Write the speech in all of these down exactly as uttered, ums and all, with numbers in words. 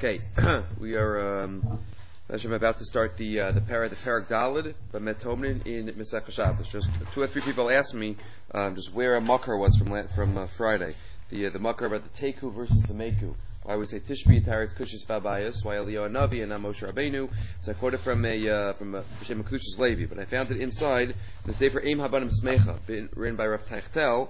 Okay, we are um, I'm about to start the uh, the para the Parak Dalid Bamet Tomnin in Masechah Shabbos. Just two or three people asked me um, just where a makar was from from uh, Friday. The uh, the makar about the Teku versus the Meku. I would say Tishbi Taris Kushis Babayas, while Eliyahu Navi and not Moshe Rabbeinu. So I quoted from a uh, from a Hashem Makushas Levi, but I found it inside the Sefer Eim Habanim Smecha, written by Rav Teichtel,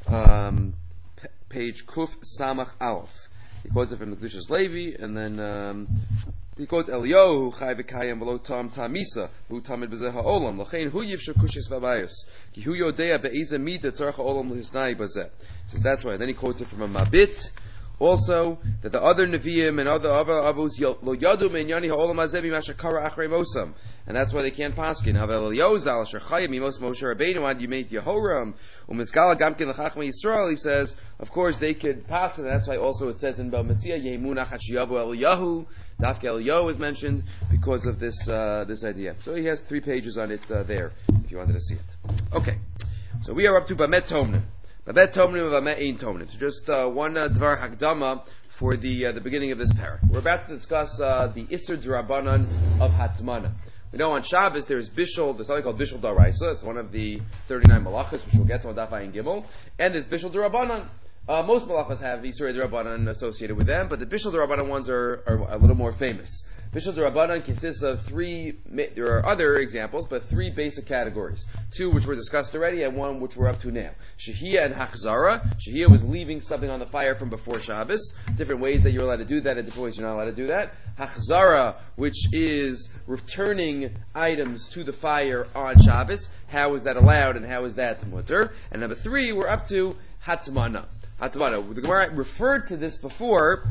um, p- page Kuf Samach Aleph. He quotes it from Makushas Levi, and then um, he quotes Eliyahu Chai V'Kayim V'Lo Tam Tamisa Hu Tamid B'Zeh Ha'Olam L'chein Hu Yivshu Kushis Babayas Ki Hu Yodea Be'ezeh Mida Tzarech Ha'Olam L'Hisnai B'Zeh. So that's why. Then he quotes it from a Mabit. Also, that the other Nevi'im and other other Abus lo yadu me'nyani ha'olam hazeh b'ma shekara achrei mosam, and that's why they can't paskin. Havel Eliyahu zal asher chayim mimos Moshe Rabbeinu ad yimei Yehoram u'mizgala gamkin l'chachmei Yisrael. He says, of course they could paskin. That's why also it says in Ba'Metzia yemunach hachiyavu Eliyahu. Dafke Eliyahu is mentioned because of this uh, this idea. So he has three pages on it uh, there if you wanted to see it. Okay, so we are up to Bamet Tomnim. Babet Tomnim of Amet Ein Tomnim. So just uh, one uh, Dvar Hakdama for the uh, the beginning of this parak. We're about to discuss uh, the Isser D'Rabbanan of Hatmana. We know on Shabbos there's Bishul, there's something called Bishul D'Oraisa. It's one of the thirty-nine malachas, which we'll get to on Daf Ayin Gimel. And there's Bishul D'Rabbanan. Uh, most malachas have Isser D'Rabbanan associated with them, but the Bishul D'Rabbanan ones are, are a little more famous. Bishul D'Rabbanan consists of three, there are other examples, but three basic categories. Two which were discussed already, and one which we're up to now. Shehiyah and Hachzara. Shehiyah was leaving something on the fire from before Shabbos. Different ways that you're allowed to do that, and different ways you're not allowed to do that. Hachzara, which is returning items to the fire on Shabbos. How is that allowed, and how is that mutter? And number three, we're up to Hatmana. Hatmana. The Gemara referred to this before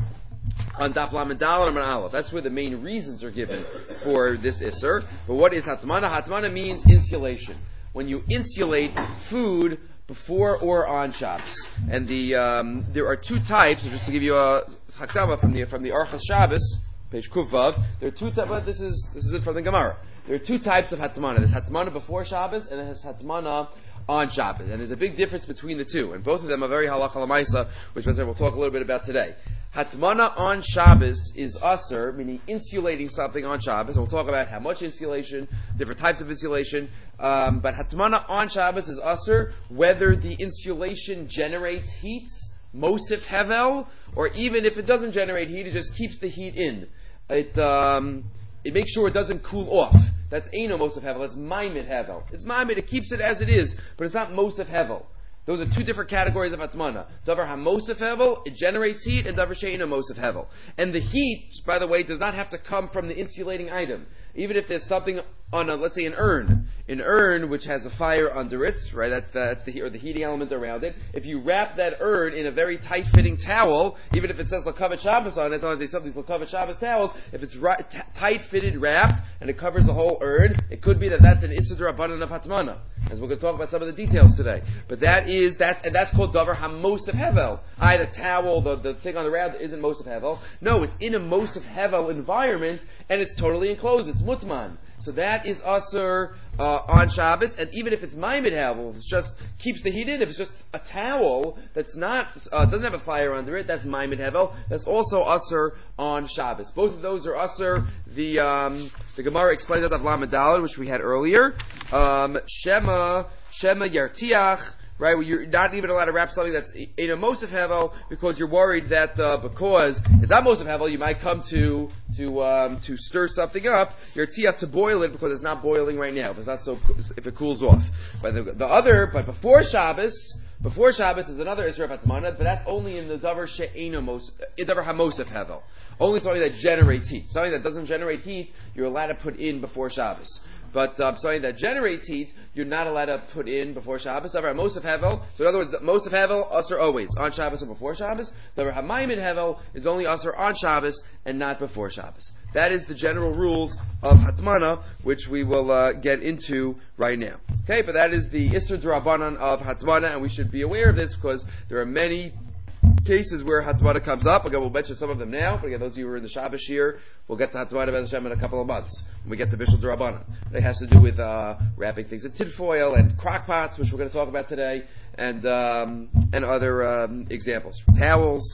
on Daf Lamed Daled and Aleph. That's where the main reasons are given for this Isser. But what is Hatmana? Hatmana means insulation. When you insulate food before or on Shabbos. And the um, there are two types, just to give you a Hakdama from the from the Archas Shabbos, page Kuvav, there are two types, but this is this is it from the Gemara. There are two types of Hatmana. There's Hatmana before Shabbos, and there's Hatmana on Shabbos. And there's a big difference between the two. And both of them are very halacha l'maisa, which we'll talk a little bit about today. Hatmana on Shabbos is usher, meaning insulating something on Shabbos. And we'll talk about how much insulation, different types of insulation. Um, but Hatmana on Shabbos is usher, whether the insulation generates heat, Mosif Hevel, or even if it doesn't generate heat, it just keeps the heat in. It um, it makes sure it doesn't cool off. That's Eino Mosif Hevel. That's Maimed Hevel. It's Maimed. It keeps it as it is, but it's not Mosif Hevel. Those are two different categories of Hatmana. Davar HaMosif Hevel, it generates heat, and Davar She'eino Mosif Hevel. And the heat, by the way, does not have to come from the insulating item. Even if there's something on a, let's say an urn, an urn which has a fire under it, right? That's the, that's the or the heating element around it. If you wrap that urn in a very tight-fitting towel, even if it says L'Kavet Shabbos on it, sometimes they sell these L'Kavet Shabbos towels. If it's ra- t- tight-fitted, wrapped, and it covers the whole urn, it could be that that's an Isser D'Rabbanan of Hatmana. As we're going to talk about some of the details today. But that is that, and that's called Davar HaMosif Hevel. I, the towel, the, the thing on the round isn't Mosif Hevel. No, it's in a Mosif Hevel environment, and it's totally enclosed. It's Mutman. So that is Asur uh, on Shabbos, and even if it's Maimed Hevel, if it's just keeps the heat in, if it's just a towel that's not uh, doesn't have a fire under it, that's Maimed Hevel. That's also Asur on Shabbos. Both of those are Asur. The um, the Gemara explained that of Lamed Daled, which we had earlier. Um, Shema Shema Yartiach. Right, well, you're not even allowed to wrap something that's in a Mosif Hevel because you're worried that uh, because it's not Mosif Hevel, you might come to to um, to stir something up. You're tiach to boil it because it's not boiling right now. If it's not so, if it cools off. But the, the other, but before Shabbos, before Shabbos is another Isra Hatmana, but that's only in the Davar She'eino Mosif, Davar HaMosif Hevel. Only something that generates heat. Something that doesn't generate heat, you're allowed to put in before Shabbos. But um, something that generates heat, you're not allowed to put in before Shabbos. Davar Mosif Hevel. So in other words, Mosif Hevel, Asr always on Shabbos or before Shabbos. Davar HaMaimed Hevel is only Asr on Shabbos and not before Shabbos. That is the general rules of Hatmana, which we will uh, get into right now. Okay, but that is the Isser D'Rabbanan of Hatmana, and we should be aware of this because there are many cases where Hatmana comes up. Again, we'll mention some of them now, but again, those of you who are in the Shabbos year, we'll get to Hatmana B'ez Hashem in a couple of months when we get to Bishul D'Rabbanan. It has to do with uh, wrapping things in tinfoil and crock pots, which we're going to talk about today, and um, and other um, examples. Towels,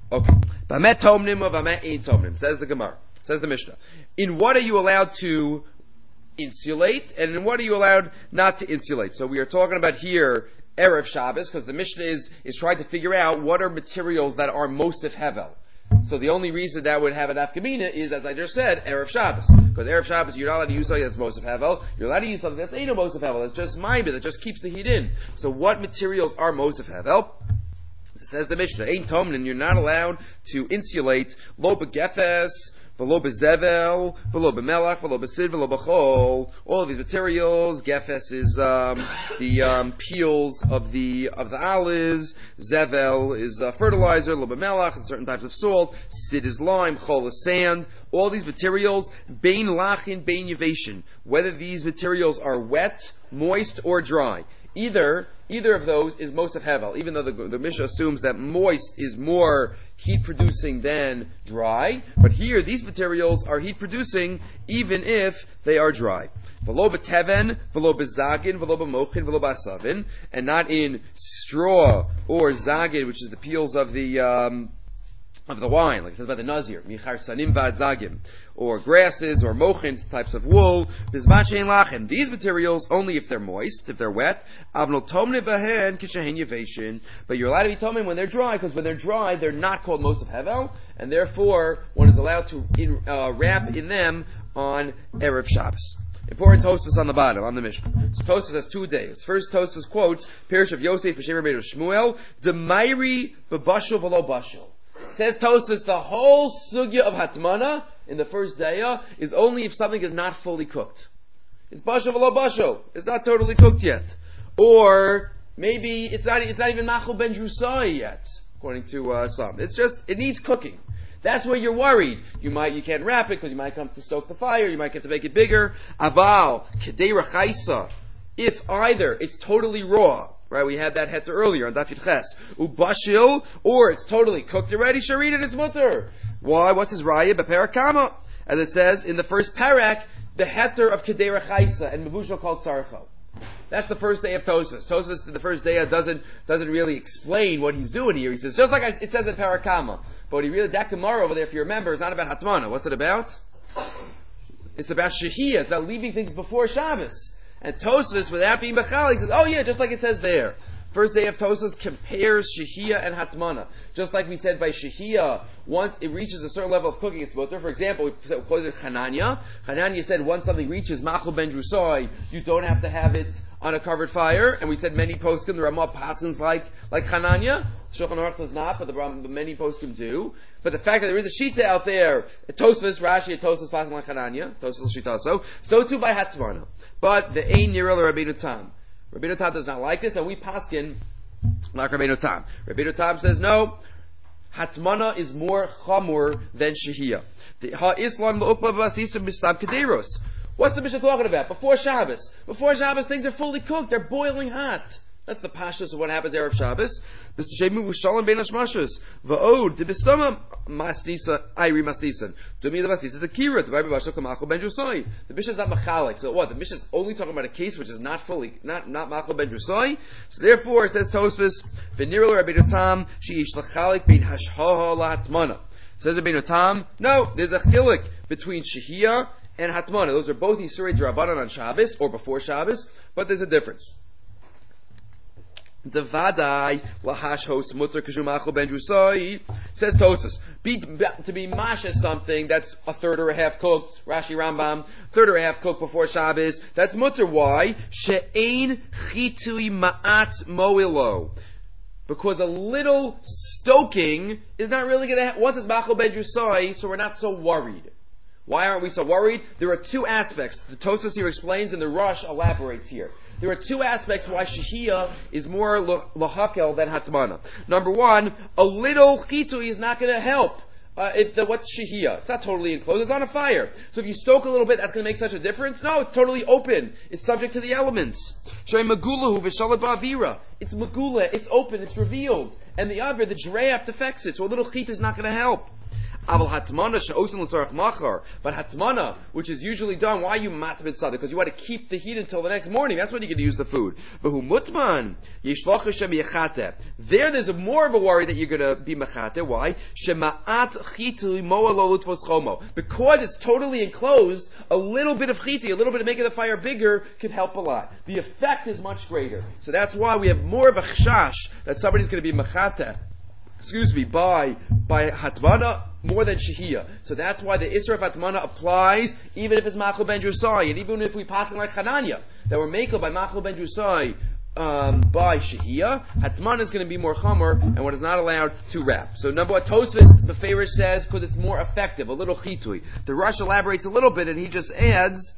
Okay. Bamet tomnim or bamet ein tomnim, says the Gemara, says the Mishnah. In what are you allowed to insulate, and in what are you allowed not to insulate? So we are talking about here Erev Shabbos, because the Mishnah is, is trying to figure out what are materials that are Mosif Hevel. So the only reason that would have an afkamina is, as I just said, Erev Shabbos. Because Erev Shabbos, you're not allowed to use something that's Mosif Hevel. You're allowed to use something that's ain't a Mosif Hevel. That's just Maibid, that just keeps the heat in. So what materials are Mosif Hevel? It says the Mishnah, Ein Tomnin, you're not allowed to insulate Lo Begefes, V'lo bezevel, v'lo b'melach, v'lo b'sid, v'lo b'chol. All of these materials. Gefes is um, the um, peels of the of the olives. Zevel is uh, fertilizer. Lo b'melach and certain types of salt. Sid is lime. Chol is sand. All these materials, bein lachin, bein yeveshin. Whether these materials are wet, moist, or dry. Either either of those is Mosif Hevel, even though the, the Mishnah assumes that moist is more heat producing than dry. But here, these materials are heat producing even if they are dry. V'lo b'teven, v'lo b'zagin, v'lo b'mochin, v'lo b'asavin, and not in straw or zagin, which is the peels of the um, of the wine, like it says about the Nazir, michar sanim v'ad zagim, or grasses, or mochin, types of wool, bizman shein lachem. These materials, only if they're moist, if they're wet, avnol tomne bahen kishahen yeveshin, but you're allowed to be tomim when they're dry, because when they're dry, they're not called Mosif Hevel, and therefore, one is allowed to in, uh, wrap in them on Erev Shabbos. Important Tosfos on the bottom, on the Mishnah. So Tosfos has two days. First Tosfos quotes, Pirish of Yosef, B'Shem Rabbeinu Shmuel, D'mayri b'bashul v'lo bashul. Says Tosfos, the whole sugya of Hatmana in the first daya is only if something is not fully cooked. It's bashul v'lo bashul. It's not totally cooked yet. Or maybe it's not it's not even machul ben drusai yet, according to uh, some. It's just, it needs cooking. That's where you're worried. You might, you can't wrap it because you might come to stoke the fire, you might get to make it bigger. Aval, kedei rachaisa. If either it's totally raw, right, we had that heter earlier on Daf Yud Ches. Ubashil, or it's totally cooked already, sharit and it's mutter. Why? What's his raya? Beparak kama. As it says in the first parak, the heter of kedei rachaisa and mevushal called sarcho. That's the first day of Tosfos. Tosfos, the first day, doesn't doesn't really explain what he's doing here. He says, just like I, it says in Parakama. But he really, that Gemara over there, if you remember, is not about Hatmana. What's it about? It's about Shehiyah. It's about leaving things before Shabbos. And Tosfos, without being Bechal, he says, oh yeah, just like it says there. First day of Tosfos compares Shehiyah and Hatmana. Just like we said by Shehiyah, once it reaches a certain level of cooking, it's mutter. For example, we quoted Chananya. Chananya said once something reaches Machul ben Drusai, you don't have to have it on a covered fire. And we said many poskim, the Ramah paskins like, like Chananya. Shulchan Aruch does not, but the Ram, many poskim do. But the fact that there is a Shita out there, a Tosfos, Rashi, a Tosfos paskin like Chananya, Tosfos Shita, so, so too by Hatmana. But the Ein Nirel Rabbeinu Tam. Rabbeinu Tam does not like this, and we paskin like Rabbeinu Tam. Rabbeinu Tam says no, Hatmana is more chamur than Shehiyah. The Ha-Islam L'ukba B'Asisim B'Stam Kederos. What's the Mishnah talking about? Before Shabbos. Before Shabbos, things are fully cooked. They're boiling hot. That's the pashtus of what happens Erev Shabbos. B'Shemu V'Shalom Ben Hashmashos. V'Od D'Bistama Masnisa Ayri Masnisan. Dumi L'Masnisa T'Kira T'Vay B'Bashal K'Machol Ben Drusai. The Mishnah is not machalik. So what? The Mishnah is only talking about a case which is not fully, not not Machol Ben Drusai. So therefore, it says Tosfos V'Nirel Rabbeinu Tam She'ish L'Chalik Bein Hashhaha LaHatmana. Says Rabbeinu Tam, no, there's a chilik between Shehiyah and Hatmana. Those are both Yisurei D'Rabbanan on Shabbos or before Shabbos, but there's a difference. Devadai lahash hos mutter k'shumachol ben drusai, says Tosfos, be to be masha something that's a third or a half cooked. Rashi Rambam, third or a half cooked before Shabbos. That's mutter. Why? She'ein chitui ma'at moilo. Because a little stoking is not really going to. Ha- Once it's machol ben drusai, so we're not so worried. Why aren't we so worried? There are two aspects. The Tosfos here explains, and the Rush elaborates here. There are two aspects why Shehiyah is more lahakel than Hatmana. Number one, a little chitui is not going to help. Uh, if the, what's Shehiyah? It's not totally enclosed. It's on a fire. So if you stoke a little bit, that's going to make such a difference? No, it's totally open. It's subject to the elements. Shay magulahu v'shalat ba'avira. It's magula. It's open. It's revealed. And the avir, the draft affects it. So a little chitui is not going to help. Aval hatmana she'osin l'tzarach machar. But hatmana, which is usually done, why are you matbid sada? Because you want to keep the heat until the next morning. That's when you can use the food. V'hu mutman yishlach Hashem yechate. There, there's a more of a worry that you're going to be mechate. Why? Shema'at chitui moa lo lutvos chomo. Because it's totally enclosed, a little bit of chiti, a little bit of making the fire bigger, could help a lot. The effect is much greater. So that's why we have more of a chashash that somebody's going to be mechate, excuse me, by, by hatmana more than shehiyah. So that's why the Isra of hatmana applies even if it's machal ben drusai, and even if we pass like Hananya, that we're makel by machal ben drusai, um, by shehiyah, hatmana is going to be more chamer, and what is not allowed to wrap. So number one, Tosfos Beferish says, because it's more effective, a little chitui. The Rush elaborates a little bit, and he just adds,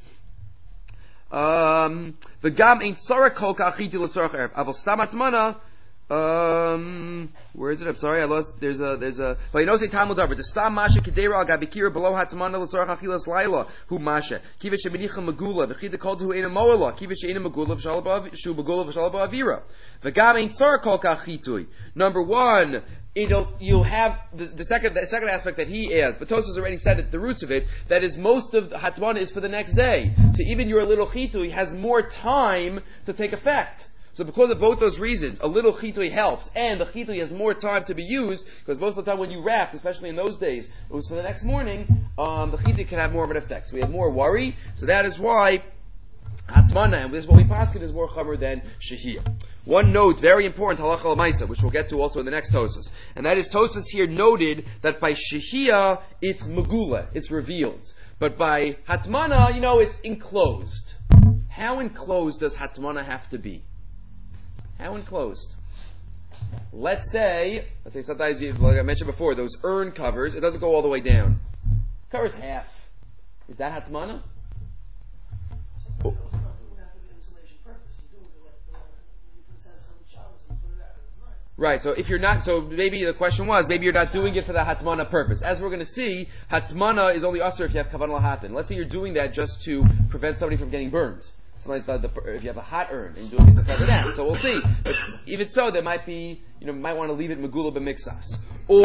um, the gam ain't sarah kol ka chiti l'tzorach erev, aval stam hatmana. Um, where is it? I'm sorry, I lost. There's a, there's a. Well, you know, say Talmud Davar. The stam masha kedera al gabikira below hatmana l'tzorach achilas laila hu masha kiva sheminicha megula v'chida kol hu ena moela kiva she'ena megula v'shalaba shu megula v'shalaba avira v'gam ein sar kol kachitui. Number one, it'll you'll have the, the second the second aspect that he adds. But Tosfos already said at the roots of it that is most of the hatmana is for the next day. So even your little chitui has more time to take effect. So because of both those reasons, a little chitui helps, and the chitui has more time to be used, because most of the time when you wrapped, especially in those days, it was for the next morning, um, the chitui can have more of an effect. So we have more worry, so that is why hatmana, and this is what we paskin, is more chamer than shehiyah. One note, very important, halacha l'maisa, which we'll get to also in the next Tosfos, and that is Tosfos here noted that by shehiyah, it's megula, it's revealed. But by hatmana, you know, it's enclosed. How enclosed does hatmana have to be? How enclosed? Let's say, let's say sometimes, you, like I mentioned before, those urn covers, it doesn't go all the way down. Covers half. Is that hatmana? Oh. Right, so if you're not, so maybe the question was, maybe you're not doing it for the hatmana purpose. As we're going to see, hatmana is only usher if you have kavanah lahatin. Let's say you're doing that just to prevent somebody from getting burned. Sometimes the, the, if you have a hot urn and you're doing it to cover that, so we'll see. But even so, there might be, you know, might want to leave it megula b'mixas.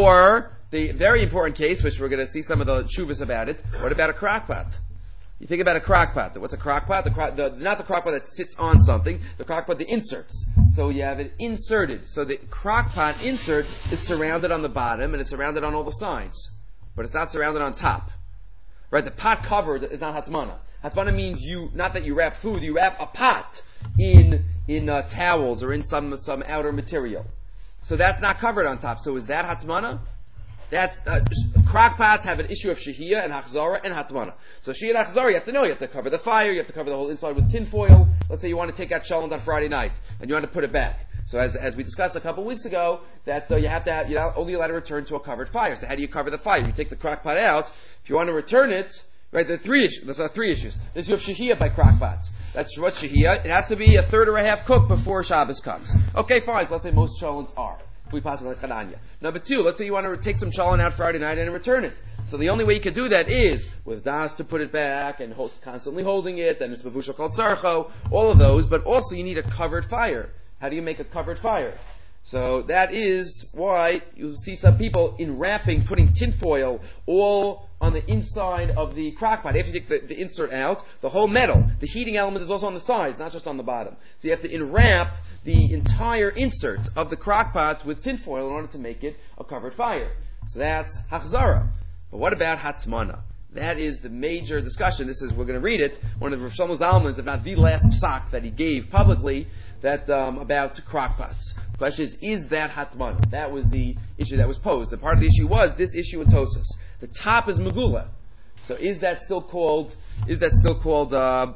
Or the very important case, which we're going to see some of the shuvas about it. What about a crock pot? You think about a crock pot. What's a crock pot? The, crock, the not the crock pot that sits on something. The crock pot, the inserts. So you have it inserted. So the crock pot insert is surrounded on the bottom and it's surrounded on all the sides, but it's not surrounded on top. Right? The pot cover is not hatmana. Hatmana means you, not that you wrap food, you wrap a pot in, in uh, towels or in some, some outer material. So that's not covered on top. So is that hatmana? That's, uh, crock pots have an issue of shehiyah and hachzara and hatmana. So shehiyah and hachzara, you have to know, you have to cover the fire, you have to cover the whole inside with tin foil. Let's say you want to take out shalom on Friday night, and you want to put it back. So as, as we discussed a couple of weeks ago, that uh, you have to have, you're only allowed to return to a covered fire. So how do you cover the fire? You take the crock pot out. If you want to return it, right, there are three issues. There's uh, three issues. There's you have shehiyah by crock pots. That's what's shehiyah. It has to be a third or a half cooked before Shabbos comes. Okay, fine. So let's say most shaloms are. If we pass it like Chananya. Number two, let's say you want to take some shalom out Friday night and return it. So the only way you can do that is with das to put it back and hold, constantly holding it, and it's bavusha called sarcho, all of those, but also you need a covered fire. How do you make a covered fire? So that is why you see some people in wrapping, putting tinfoil all on the inside of the crock pot. After you take the, the insert out, the whole metal, the heating element is also on the sides, not just on the bottom. So you have to enwrap the entire insert of the crock pot with tinfoil in order to make it a covered fire. So that's hachzara. But what about hatmana? That is the major discussion. This is, we're going to read it, one of Rav Shlomo Zalman's, if not the last psak that he gave publicly, that um, about crock pots. The question is, is that hatmana? That was the issue that was posed. And part of the issue was this issue in Tosfos. The top is megula. So is that still called, is that still called, uh,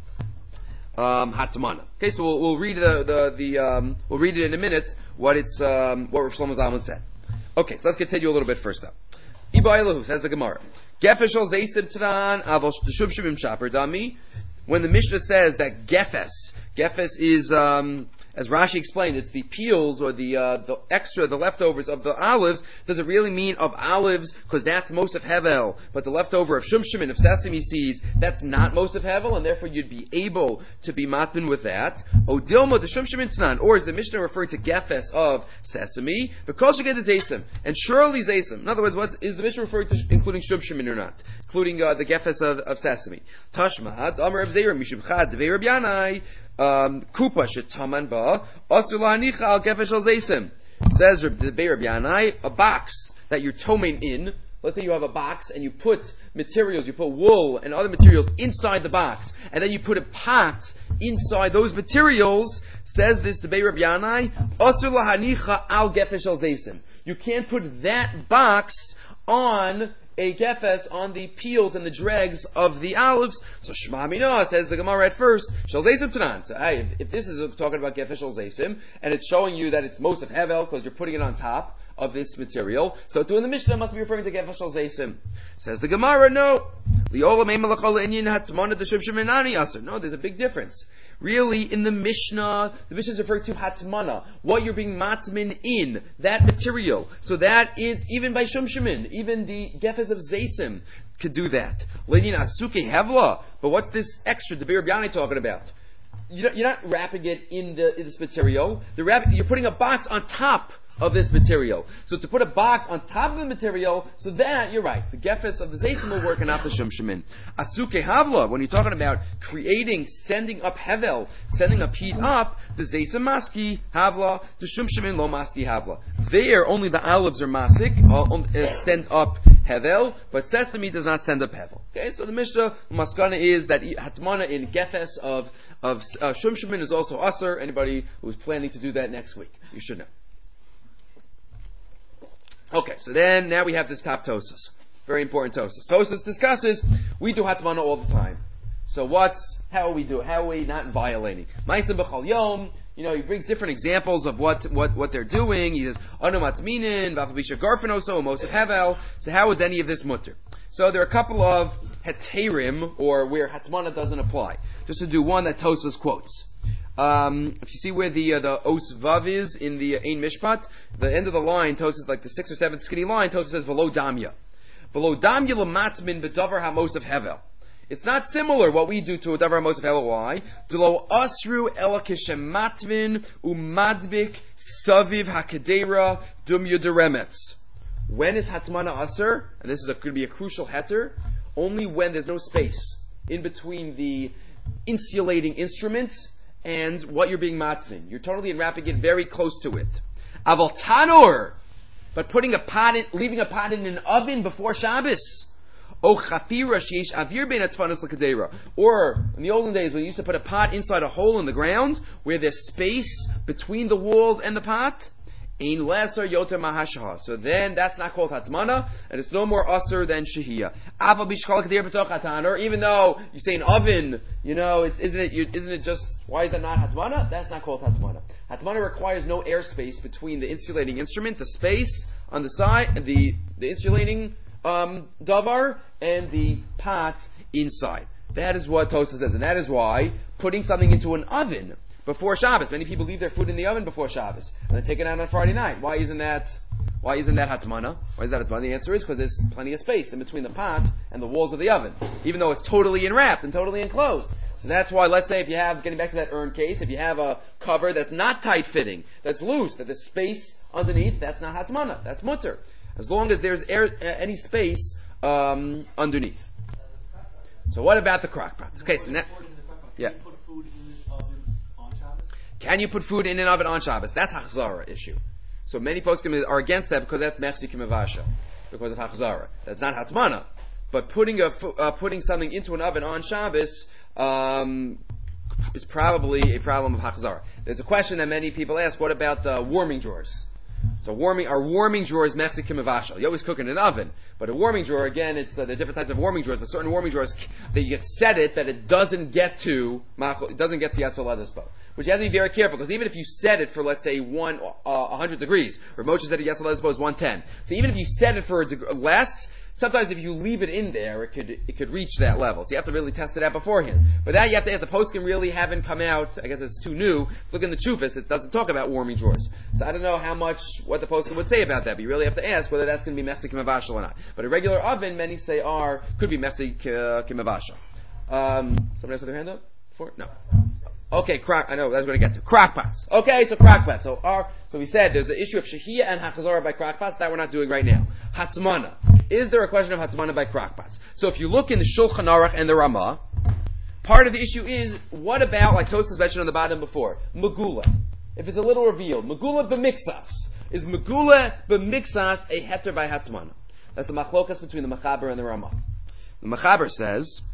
um, hatmana? Okay, so we'll, we'll read the, the, the, um, we'll read it in a minute, what it's, um, what Rav Shlomo Zalman said. Okay, so let's continue a little bit first up. Iba Elahu, says the Gemara. Gefesh al zeisib tran, avos shubshibim shaper dami. When the Mishnah says that gefes, gefes is, um, As Rashi explained, it's the peels or the uh, the extra, the leftovers of the olives. Does it really mean of olives? Because that's most of Hevel. But the leftover of shumshim and of sesame seeds, that's not most of Hevel, and therefore you'd be able to be matbin with that. O dilma the shumshim tanan, or is the Mishnah referring to gefes of sesame? The kol sheged is asim, and surely asim. In other words, what's, is the Mishnah referring to including shumshim or not? Including uh, the gefes of, of sesame. Tashma, Amar of Zeir, Mishum Chad, Devei Rabbi Yanai, Kupa shetaman ba asur lahanicha al gefes shel zeisim. Says the Devei Rabbi Yanai, a box that you're toming in. Let's say you have a box and you put materials, you put wool and other materials inside the box, and then you put a pot inside those materials. Says this Devei Rabbi Yanai, asur lahanicha al gefes shel zeisim. You can't put that box on a gefes, on the peels and the dregs of the olives. So Shema Mina says the Gemara at first, Shel Zeisim Tanan. So hey, if, if this is talking about gefes Shel Zeisim, and it's showing you that it's most of Hevel, because you're putting it on top of this material, so doing the Mishnah must be referring to gefes Shel Zeisim. Says the Gemara, no. No, there's a big difference. Really, in the Mishnah, the Mishnah is referring to hatmana, what you're being matmin in, that material. So that is, even by shumshimin, even the gefes of zeisim could do that. Lenin asuke hevla, but what's this extra, the Devei Rabbi Yanai talking about? You're not wrapping it in, the, in this material. The wrap, you're putting a box on top of this material. So to put a box on top of the material, so that, you're right, the gefes of the zeisim will work and not the shumshimin. Asuke havla, when you're talking about creating, sending up hevel, sending up heat up, the zeisim maski havla, the shumshimin lo maski havla. There, only the olives are masik, uh, send up hevel, but sesame does not send up hevel. Okay, so the Mishnah, maskana is that hatmana in gefes of of uh, shumshimin is also usher. Anybody who's planning to do that next week, you should know. Okay, so then now we have this top Tosas. Very important Tosas. Tosas discusses, we do hatmana all the time. So what's, how are we do, how are we not violating? Ma'asim b'chol yom, you know, he brings different examples of what, what, what they're doing. He says, anu matminin, v'afabisha garfinoso, most of hevel. So how is any of this mutter? So there are a couple of heterim, or where hatmana doesn't apply. Just to do one that Tosas quotes. Um, if you see where the uh, the os vav is in the uh, Ein Mishpat, the end of the line, Tosas, like the sixth or seventh skinny line, Tosas says v'lo damya, v'lo damya l'matmin b'davar hamos of hevel. It's not similar what we do to a davar hamos of hevel. Why? D'lo asru ela kishematmin umadbik saviv hakadera dum yuderemetz. When is hatmana asur? And this is going to be a crucial heter. Only when there's no space in between the insulating instruments and what you're being matmin. You're totally enwrapping it very close to it. Aval tanor, but putting a pot in, leaving a pot in an oven before Shabbos. O chafira sheish avir bein atfanos l'kadeira. Or, in the olden days, when you used to put a pot inside a hole in the ground, where there's space between the walls and the pot, ein lesser yoter mahashaha. So then, that's not called hatmana, and it's no more usher than shehiyah. Aval bishkal kadeir b'toch hatanor, even though you say an oven, you know, it's, isn't it, you, isn't it just, why is that not hatmana? That's not called hatmana. Hatmana requires no airspace between the insulating instrument, the space on the side, the, the insulating um, davar, and the pot inside. That is what Tosafos says, and that is why putting something into an oven before Shabbos, many people leave their food in the oven before Shabbos, and then take it out on Friday night. Why isn't that, why isn't that hatmana? Why is that hatmana? The answer is because there's plenty of space in between the pot and the walls of the oven, even though it's totally enwrapped and totally enclosed. So that's why, let's say if you have, getting back to that urn case, if you have a cover that's not tight-fitting, that's loose, that there's space underneath, that's not hatmana, that's mutter. As long as there's air, uh, any space um, underneath. So what about the crock pot? Okay, so now, yeah. Can you put food in an oven on Shabbos? That's Hachzara issue. So many poskim are against that because that's Mechsi Kimavasha, because of Hachzara. That's not Hatmana. But putting a uh, putting something into an oven on Shabbos um, is probably a problem of Hachzara. There's a question that many people ask: what about uh, warming drawers? So warming are warming drawers Mechsi Kimavasha? You always cook in an oven, but a warming drawer, again, it's uh, there are different types of warming drawers. But certain warming drawers that you get set it that it doesn't get to it doesn't get to Yatzal Adispo. which you have to be very careful, because even if you set it for, let's say, one, uh, one hundred degrees, or Moshe said, yes, let's suppose one ten. So even if you set it for a deg- less, sometimes if you leave it in there, it could it could reach that level. So you have to really test it out beforehand. But now you have to, if the poskim really haven't come out, I guess it's too new. Look in the Chufas, it doesn't talk about warming drawers. So I don't know how much, what the poskim would say about that, but you really have to ask whether that's going to be messy kimavashal or not. But a regular oven, many say are, could be messy kimavashal. Um, somebody else have their hand up? Before? No. Okay, crock, I know, that's what I'm going to get to. Crockpots. Okay, so crockpots. So our, so we said there's the issue of shahiyah and hachazorah by crockpots, that we're not doing right now. Hatzmana. Is there a question of hatzmana by crockpots? So if you look in the Shulchan Aruch and the Ramah, part of the issue is, what about, like Tosfos mentioned on the bottom before, megula. If it's a little revealed, megula b'mixas. Is megula b'mixas a heter by hatzmana? That's a machlokas between the Mechaber and the Ramah. The Mechaber says,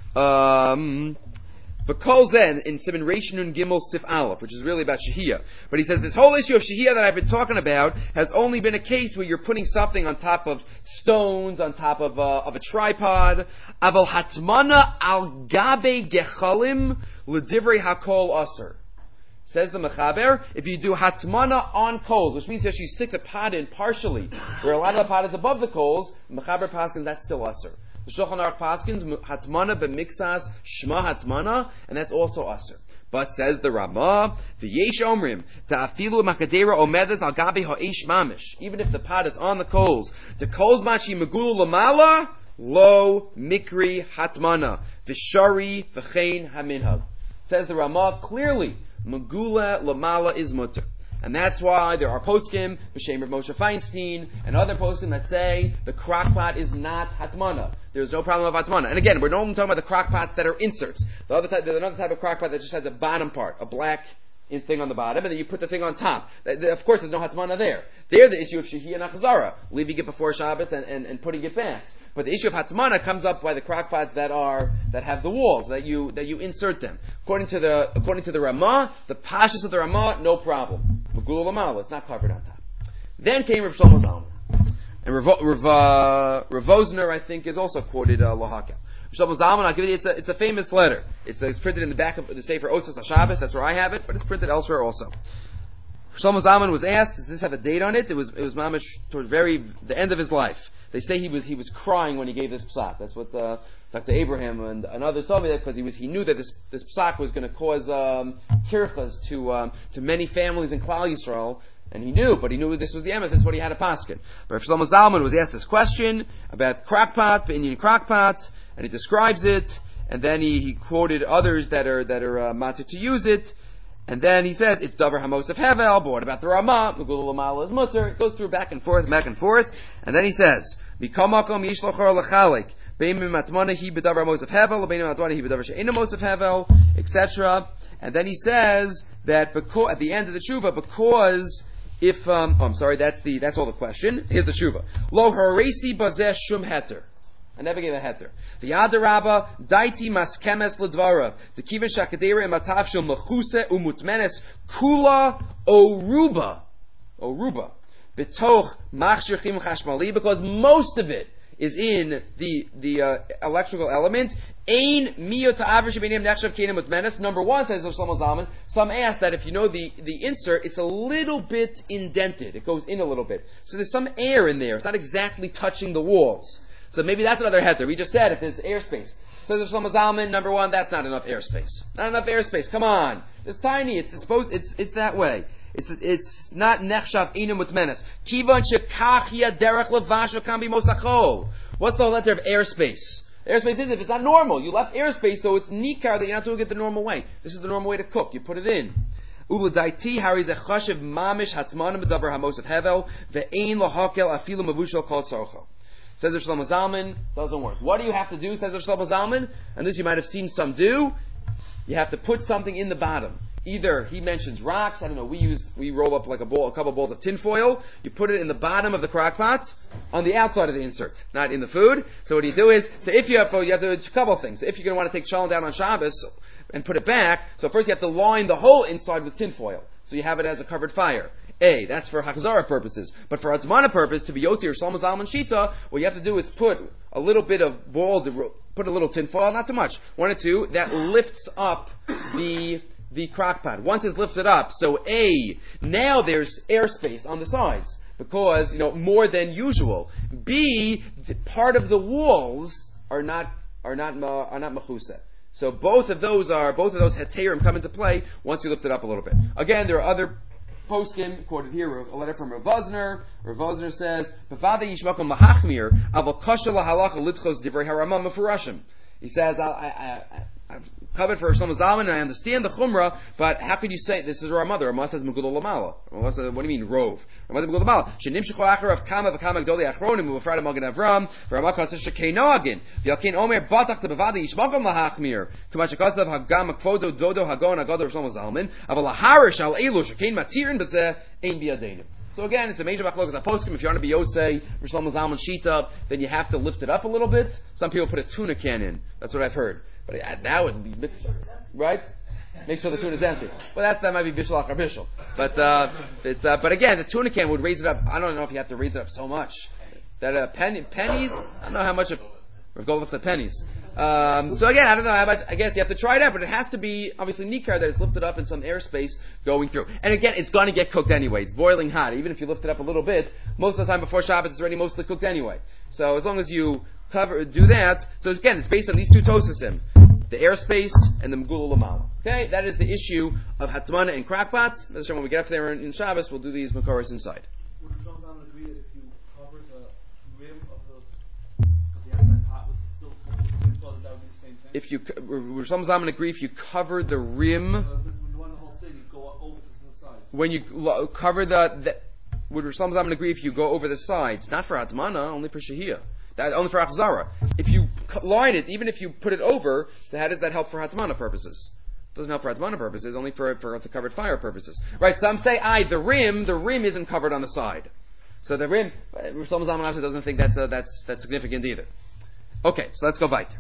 um, V'kol zen in Siman Reish Nun Gimel Sif Aleph, which is really about Shehiyah. But he says this whole issue of Shehiyah that I've been talking about has only been a case where you're putting something on top of stones, on top of a, of a tripod. Aval Hatmana al Gabe Gechalim L'divrei Hakol Aser. Says the Mechaber, if you do Hatmana on coals, which means that you stick the pot in partially, where a lot of the pot is above the coals, Mechaber Paskin, that's still Aser. The Shulchan Aruch Paskins Hatmana b'mixas Shma Hatmana, and that's also aser. But says the Ramah, v'yesh omrim ta'afilu makadera omedes al gabi ha'esh mamish. Even if the pot is on the coals, the coals machi megulu lamala lo mikri hatmana v'shari v'chein haminhag. Says the Ramah clearly, megula lamala is mutter. And that's why there are poskim, B'Shem Rav Moshe Feinstein, and other poskim that say the crockpot is not hatmana. There's no problem of hatmana. And again, we're normally talking about the crockpots that are inserts. The other type, there's another type of crockpot that just has a bottom part, a black thing on the bottom, and then you put the thing on top. Of course, there's no hatmana there. There, the issue of shehiyah and achazara, leaving it before Shabbos and, and, and putting it back. But the issue of hatmana comes up by the crockpots that are that have the walls that you that you insert them. According to the according to the Ramah, the pashas of the Ramah, no problem. Megula Lamala, it's not covered on top. Then came Rav Shlomo Zalman, and Rav, Rav, uh, Rav Osner, I think, is also quoted uh, Lahakel. Rav Shlomo Zalman, I'll give you. It's a it's a famous letter. It's, uh, it's printed in the back of the Sefer Osvos HaShabbos. That's where I have it, but it's printed elsewhere also. Shlomo Zalman was asked, does this have a date on it? It was it was mamish towards very the end of his life. They say he was he was crying when he gave this psak. That's what uh, Doctor Abraham and, and others told me that because he was he knew that this this psak was going to cause um, tirchas to um, to many families in Klal Yisrael, and he knew, but he knew this was the emes. That's what he had to paskin. But if Shlomo Zalman was asked this question about crockpot, Indian crockpot, and he describes it, and then he, he quoted others that are that are uh, matir to use it. And then he says, it's Davar Hamosef Hevel, but what about the Ramah? Megula Lamala is mutter. It goes through back and forth, back and forth. And then he says, Mikamakom Yishlochor Lechalik, Beimim Matmanahi Bedavar Hamosef Hevel, Beimim Matmanahi Bedavar She'ena Mosef Hevel, et cetera. And then he says that because, at the end of the tshuva, because if, um, oh, I'm sorry, that's the, that's all the question. Here's the tshuva. Lo Haresi Bazeh Shum Heter. I never gave a heter. The Yadarabba, Daiti Maskemes Ledvara, the Kivan Shakadera Imatav Shel Mechuse Umutmenes Kula Oruba. Oruba. Betoch Machshir Chim Chashmali, because most of it is in the, the, uh, electrical element. Ein Miyot Ta'avrish Benim Nechshav Kenim Mutmenes. Number one, says Shlomo Zalman, some ask that if you know the, the insert, it's a little bit indented. It goes in a little bit. So there's some air in there. It's not exactly touching the walls. So maybe that's another heter. We just said if there's airspace. Says Shlomo Zalman, number one, that's not enough airspace. Not enough airspace. Come on, it's tiny. It's supposed. It's it's that way. It's it's not nechshav inu mutmenes. Kivan shekachia derech levash v'kambi mosachol. What's the whole letter of airspace? Airspace is if it's not normal. You left airspace, so it's nikar that you're not doing it the normal way. This is the normal way to cook. You put it in. Uladaiti hari zechashiv mamish hatmanim b'davar hamosef hevel ve'ein lahakel afilu mavushal kol tzorcho. Says Shlomo Zalman, doesn't work. What do you have to do, says Shlomo Zalman? And this you might have seen some do. You have to put something in the bottom. Either, he mentions rocks, I don't know, we use, we roll up like a bowl, a couple of balls of tin foil, you put it in the bottom of the crock pot, on the outside of the insert, not in the food. So what do you do is, so if you have, you have to do a couple of things. So if you're going to want to take shalom down on Shabbos, and put it back, so first you have to line the whole inside with tin foil. So you have it as a covered fire. A, that's for Hakazara purposes. But for Hatzmana purpose, to be Yossi or Shlomo Zalman Shita, what you have to do is put a little bit of balls, put a little tin foil, not too much, one or two, that lifts up the the crock pot. Once it's lifted up, so A, now there's airspace on the sides, because, you know, more than usual. B, the part of the walls are not, are not, uh, are not mechuseh. So both of those are, both of those heterim come into play once you lift it up a little bit. Again, there are other poskim quoted here, a letter from Rav Vosner. Rav Vosner says, "B'vadei yishmakom lahachmir, aval kasha lahalacha litchos divrei haramah mefurashim." He says, I, I, I, I've covered for Shlomo Zalman, and I understand the chumrah, but how could you say this is Ramah? The Ramah says Megillah Lamala. Ramah says, what do you mean rove? Ramah Megillah Lamala. Shenimshecho acharav kama v'kama gdolei achronim u'v'frada Magen Avram v'Ramah kasav shekei noagin v'yalkein omer batach tebavadi yishmakom lahachmir k'ma shekasav hagam kvodo dodo hagon hagadol Shlomo Zalman aval laharish al elu shekein matirin b'zeh ein biyadeinu. So again, it's a major machlokas aposkim. If you want to be Yosei, Shlomo Zalman Shita, then you have to lift it up a little bit. Some people put a tuna can in. That's what I've heard. But that would be, right? Make sure the tuna is empty. Well, that's, that might be bishul achar bishul. But, uh, it's, uh, but again, the tuna can would raise it up. I don't know if you have to raise it up so much. That, uh, penny, pennies, I don't know how much of, Rav Gold looks at pennies. Um, so again, I don't know how much, I guess you have to try it out, but it has to be, obviously, nikar that is lifted up in some airspace going through. And again, it's going to get cooked anyway. It's boiling hot. Even if you lift it up a little bit, most of the time before Shabbos, it's already mostly cooked anyway. So as long as you cover, do that, so again, it's based on these two tosasim, the airspace and the Megillah Lamala. Okay? That is the issue of Hatmana and crackpots. When we get up there in, in Shabbos, we'll do these Makoros inside. Would Rosh Hashanah agree that if you cover the rim of the, of the outside pot with still full, that would be the same thing? If you, Rosh Hashanah agree if you cover the rim, uh, when you want the whole thing, you go over to the sides. When you lo- cover the, the would Rosh Hashanah agree if you go over the sides, not for Hatmana, only for Shehiyah. That, only for Achzara. If you line it, even if you put it over, so how does that help for Hatmana purposes? It doesn't help for Hatmana purposes, only for, for the covered fire purposes. Right, some say, I, the rim, the rim isn't covered on the side. So the rim, Rosh Hashanah doesn't think that's, uh, that's, that's significant either. Okay, so let's go weiter.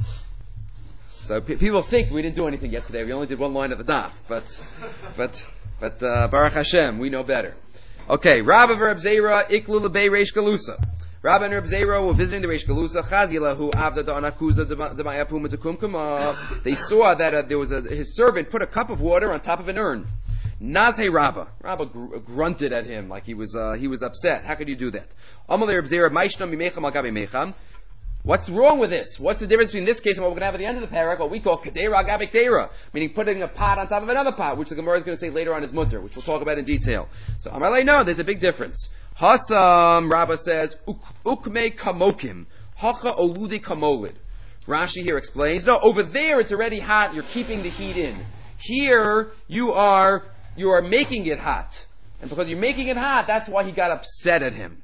So p- people think we didn't do anything yet today. We only did one line of the daf, but, but, but, uh, Baruch Hashem, we know better. Okay, Rabba v'Reb Zera, iklu l'bei reish galusa. Rabbi and Reb Zera were visiting the Reish Galusa. Chazilahu avda da'anakuza d'mayapuma d'kumkuma. They saw that uh, there was a, his servant put a cup of water on top of an urn. Nazhe Rabba. Rabba gr- grunted at him like he was uh, he was upset. How could you do that? Amalei Reb Zera ma'ishna mimecham al gabi mecham. What's wrong with this? What's the difference between this case and what we're going to have at the end of the parak, what we call kedera agabik dera, meaning putting a pot on top of another pot, which the Gemara is going to say later on is mutter, which we'll talk about in detail. So Amalei, no, there's a big difference. Hasam, Rabbah says, ukme kamokim, hacha oludi kamolid. Rashi here explains, no, over there it's already hot, you're keeping the heat in. Here, you are, you are making it hot. And because you're making it hot, that's why he got upset at him.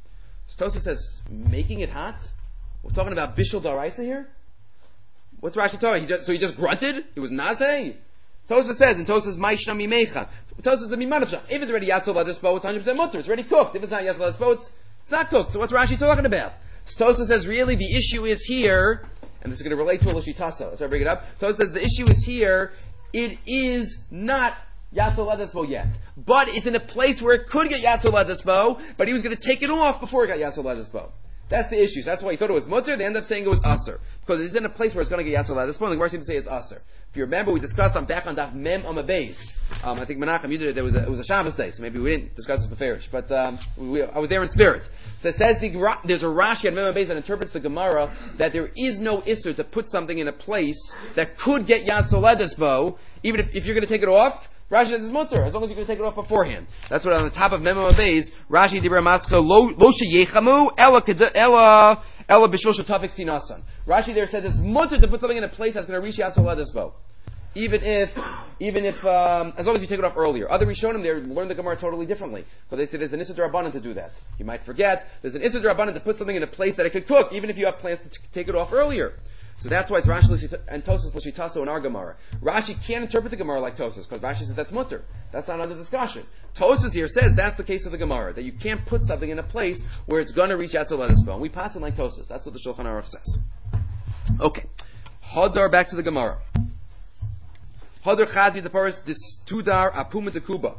Tosa says, making it hot? We're talking about Bishul Daraisa here? What's Rashi talking? He just, so he just grunted? He was Nazeh? Tosa says, and Tosa says, Maishna Mimecha. Tosa says, Mimanavsha. If it's already Yatzol Ladispo, it's one hundred percent mutter. It's already cooked. If it's not Yatzol Ladispo, it's, it's not cooked. So what's Rashi talking about? Tosa says, really, the issue is here, and this is going to relate to a Lashitasa. That's why I bring it up. Tosa says, the issue is here, it is not Yatzol Ladispo yet. But it's in a place where it could get Yatzol Ladispo, but he was going to take it off before it got Yatzol Ladispo. That's the issue. So that's why he thought it was mutter. They end up saying it was aser. Because it's in a place where it's going to get yatzol ladispo. The Gemara seems to say it's aser. If you remember, we discussed on back on daf mem on the base. Um, I think Menachem, you did it. There was a, it was a Shabbos day, so maybe we didn't discuss this beferish. But um, we, we, I was there in spirit. So it says the, there's a Rashi on mem on base that interprets the Gemara that there is no iser to put something in a place that could get yatzol ladispo, even if, if you're going to take it off. Rashi says it's mutter, as long as you can take it off beforehand. That's what on the top of Memo Beis, Rashi Dibra Maska, lo sheyechamu, ella, ella, ella b'shul shetafik sinasan. Rashi there says it's mutter to put something in a place that's going to reach Yatzol Ladispo. Even if, even if, um, as long as you take it off earlier. Other Rishonim there learn the Gemara totally differently. But they say there's an Issur D'Rabbanan to do that. You might forget, there's an Issur D'Rabbanan to put something in a place that it could cook, even if you have plans to t- take it off earlier. So that's why it's Rashi and Tosas L'Shitaso in our Gemara. Rashi can't interpret the Gemara like Tosas, because Rashi says that's mutter. That's not under discussion. Tosas here says that's the case of the Gemara, that you can't put something in a place where it's going to reach Yatzol Ladispo. And we pass it like Tosas. That's what the Shulchan Aruch says. Okay. Hadar, back to the Gemara. Hadar Chazi the Paris dis Tudar Apuma Dekuba.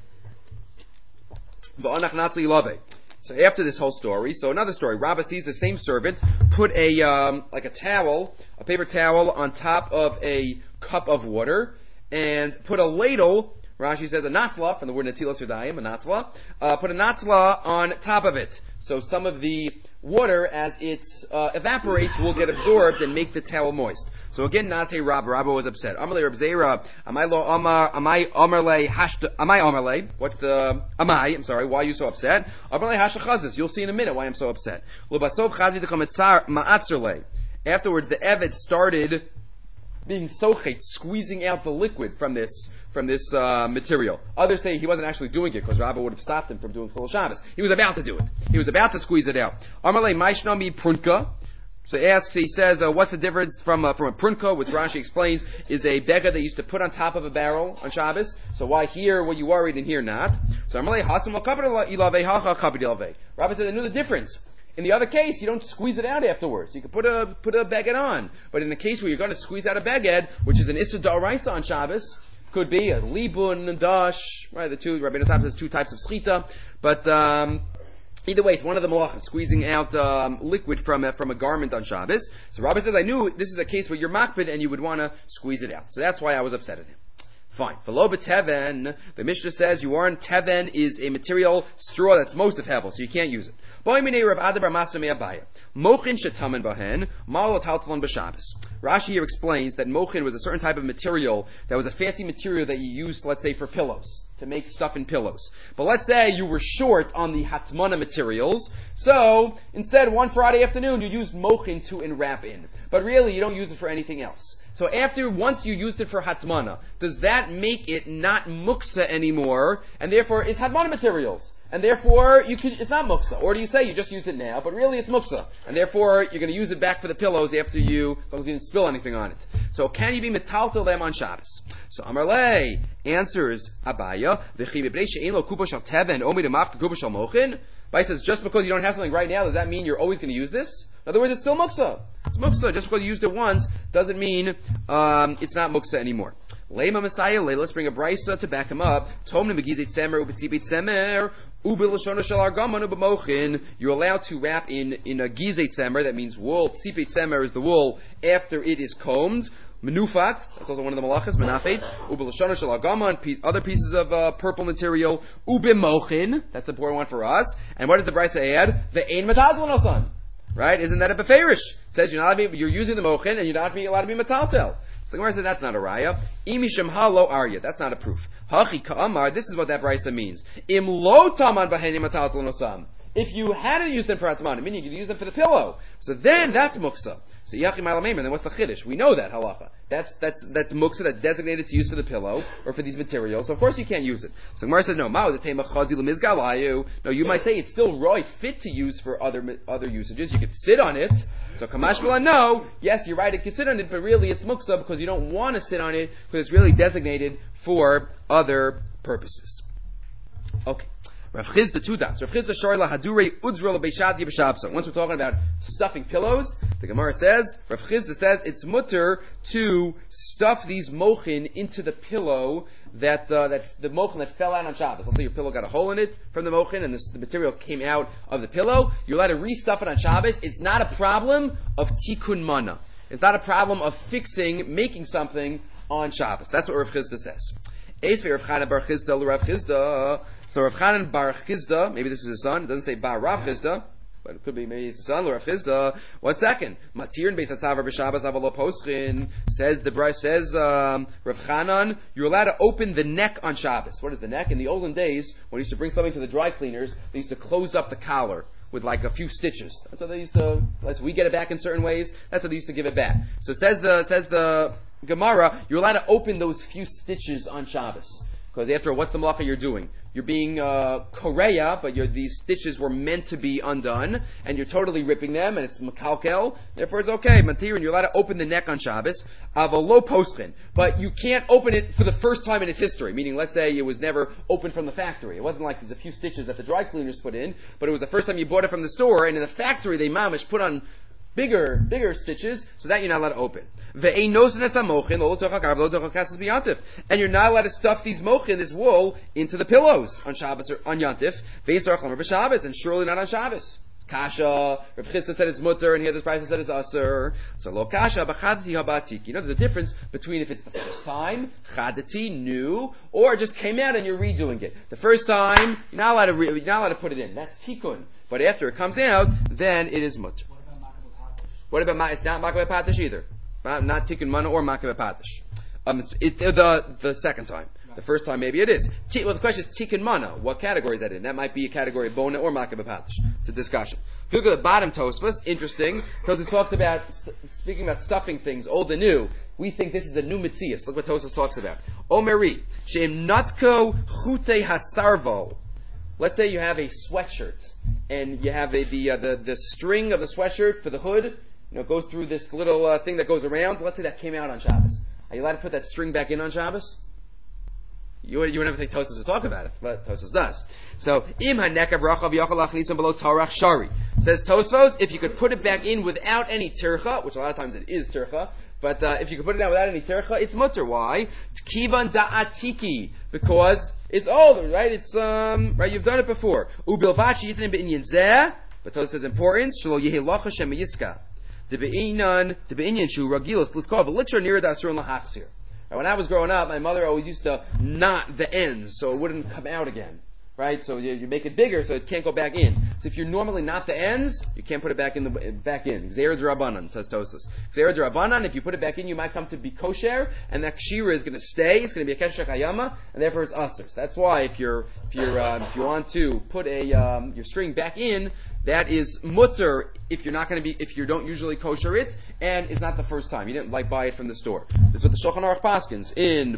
V'anach Natzli Lave. So after this whole story, so another story. Rabbah sees the same servant put a um, like a towel, a paper towel, on top of a cup of water, and put a ladle, Rashi says a natla, from the word natilas yadayim, a natla, uh, put a natla on top of it. So some of the water, as it uh, evaporates, will get absorbed and make the towel moist. So again, Nasei Rabba, Rabba was upset. Amalei Reb Zera, Amai lo Amar, Amai Amarle Hashta, Amai Amarle, what's the, Amai, I'm sorry, why are you so upset? Amarle Hashachazis, you'll see in a minute why I'm so upset. Lubasov Chazi Dechametzar Ma'atzerle. Afterwards, the Evet started being sochet, squeezing out the liquid from this from this uh, material. Others say he wasn't actually doing it because Rabbi would have stopped him from doing Chol Shabbos. He was about to do it. He was about to squeeze it out. Amalei Maishnami Prunka. So he asks, he says, uh, what's the difference from uh, from a prunka, which Rashi explains is a bega that used to put on top of a barrel on Shabbos. So why here were you worried and here not? So Amalei Hasam Ilave. Rabbi said, I knew the difference. In the other case, you don't squeeze it out afterwards. You can put a put a beged on. But in the case where you're going to squeeze out a beged, which is an Issa D'Oraisa on Shabbos, could be a libun, dash, right? The two, Rabbeinu Tam says two types of schita. But um, either way, it's one of the malachas, squeezing out um, liquid from a, from a garment on Shabbos. So Rabbi says, I knew this is a case where you're makbid and you would want to squeeze it out. So that's why I was upset at him. Fine. V'lo b'teven, the Mishnah says you aren't, teven is a material straw that's most of hevel, so you can't use it. Rashi here explains that mochin was a certain type of material that was a fancy material that you used, let's say, for pillows, to make stuff in pillows. But let's say you were short on the hatmana materials, so instead one Friday afternoon you used mochin to enwrap in. But really you don't use it for anything else. So after, once you used it for hatmana, does that make it not muksa anymore, and therefore it's hatmana materials? And therefore, you could, it's not muksa. Or do you say you just use it now, but really it's muksa. And therefore, you're going to use it back for the pillows after you, as long as you didn't spill anything on it. So, can you be metaltel them on Shabbos? So, Amar Le answers Abaya, V'chi b'bnei she'en lo kupa shal teben, omi demaf kupa shal mochin. Abaya says, just because you don't have something right now, does that mean you're always going to use this? In other words, it's still muksa. It's muksa. Just because you used it once doesn't mean um, it's not muksa anymore. Lema Messiah, let's bring a brisa to back him up. Tomne megizet semer ubetzibet semer ubilashona shel argaman ubemochin. You're allowed to wrap in in a gizet semer. That means wool. Tzipet semer is the wool after it is combed. Menufat, that's also one of the malachas. Menafet ubilashona shel argaman. Other pieces of uh, purple material. Ubemochin. That's the important one for us. And what does the brisa add? The ein metaltel nosan. Right? Isn't that a beferish? It says you're not allowed to be, you're using the mochin and you're not being allowed to be metaltel. So the Gemara says that's not a raya. Imisham halo arya. That's not a proof. Hachi ka'amar. This is what that brisa means. Im lo taman b'heni mataltel nosam. If you hadn't used them for atman, meaning you could use them for the pillow, so then that's muksa. So yachim alameim. Then what's the chiddush? We know that halacha. That's that's that's muksa that's designated to use for the pillow or for these materials. So of course you can't use it. So Gemara says no. Ma'u detema chazi lemizgalayu. No, you might say it's still roy fit to use for other other usages. You could sit on it. So Kamash V'la, no, yes, you're right, it can sit on it, but really it's muksa because you don't want to sit on it because it's really designated for other purposes. Okay. Rav Chizda, two dots. Rav Chizda Sharla Hadure Udzra Lebeishad Yibashabsa. Once we're talking about stuffing pillows, the Gemara says, Rav Chizda says it's mutter to stuff these mochin into the pillow that uh, that the mochin that fell out on Shabbos. Let's say your pillow got a hole in it from the mochin and this, the material came out of the pillow. You're allowed to restuff it on Shabbos. It's not a problem of tikkun mana. It's not a problem of fixing, making something on Shabbos. That's what Rav Chizda says. Eisvei Rav Chanan Bar Chizda Rav Chizda. So Rav Chanan Bar Chizda, maybe this is his son. It doesn't say Bar Rav Chizda, but it could be maybe it's his son, Rav Chizda. One second. Matirin Beis Hatzavar B'Shabbos Avalo Poschin. Says the Bryce says um, Rav Chanan, you're allowed to open the neck on Shabbos. What is the neck? In the olden days, when they used to bring something to the dry cleaners, they used to close up the collar with like a few stitches. That's how they used to. Like we get it back in certain ways. That's how they used to give it back. So says the says the Gemara, you're allowed to open those few stitches on Shabbos. Because after all, what's the malacha you're doing? You're being uh, korea, but you're, these stitches were meant to be undone, and you're totally ripping them, and it's makalkel. Therefore, it's okay. Matirin, you're allowed to open the neck on Shabbos. Avalo poschin, but you can't open it for the first time in its history. Meaning, let's say it was never opened from the factory. It wasn't like there's a few stitches that the dry cleaners put in, but it was the first time you bought it from the store, and in the factory they mamish put on bigger, bigger stitches, so that you're not allowed to open. And you're not allowed to stuff these mochin, this wool, into the pillows on Shabbos or on Yantif. And surely not on Shabbos. Kasha, Rav Chisda said it's mutter, and here this price said it's aser. So lo kasha b'chadati habatiki. You know the difference between if it's the first time, chadati, new, or it just came out and you're redoing it. The first time, you're not allowed to, re- you're not allowed to put it in. That's tikkun. But after it comes out, then it is mutter. What about ma? It's not makabeh patish either. Not, not tikkun mana or makabeh patish. Um, it, the the second time. The first time maybe it is. T- well, the question is tikkun mana. What category is that in? That might be a category of bona or makabeh patish. It's a discussion. If you look at the bottom Tosfos, interesting. Tosfos talks about st- speaking about stuffing things, old and new. We think this is a new mitzias. Look what Tosfos talks about. Omeri sheim natko chute hasarvo. Let's say you have a sweatshirt and you have a, the uh, the the string of the sweatshirt for the hood. You know, it goes through this little uh, thing that goes around. Let's say that came out on Shabbos. Are you allowed to put that string back in on Shabbos? You would, you would never think Tosfos would talk about it, but Tosfos does. So, im hanekav rachav yachal achnisam below tarach shari. Says Tosfos, if you could put it back in without any tircha, which a lot of times it is tircha, but uh, if you could put it out without any tircha, it's mutter. Why? Tkivan da'atiki, because it's old, right? It's um, right. You've done it before. Ubilvachi yitin beinyan zeh, but Tosfos says importance. Shelo yehilacha shem yiska. The be'inan, the be'inyan shu ragilos l'skov elixir near dasur lahachsir. When I was growing up, my mother always used to knot the ends so it wouldn't come out again, right? So you, you make it bigger so it can't go back in. So if you're normally knot the ends, you can't put it back in the back in. Gzeira d'Rabbanan, says Tosfos. Gzeira d'Rabbanan, if you put it back in, you might come to be kosher, and that kshira is going to stay. It's going to be a kesher hayama, and therefore it's aser. So that's why if you're if you're uh, if you want to put a um, your string back in, that is mutter if you're not going to be, if you don't usually kosher it, and it's not the first time. You didn't like buy it from the store. This is what the Shulchan Aruch paskins in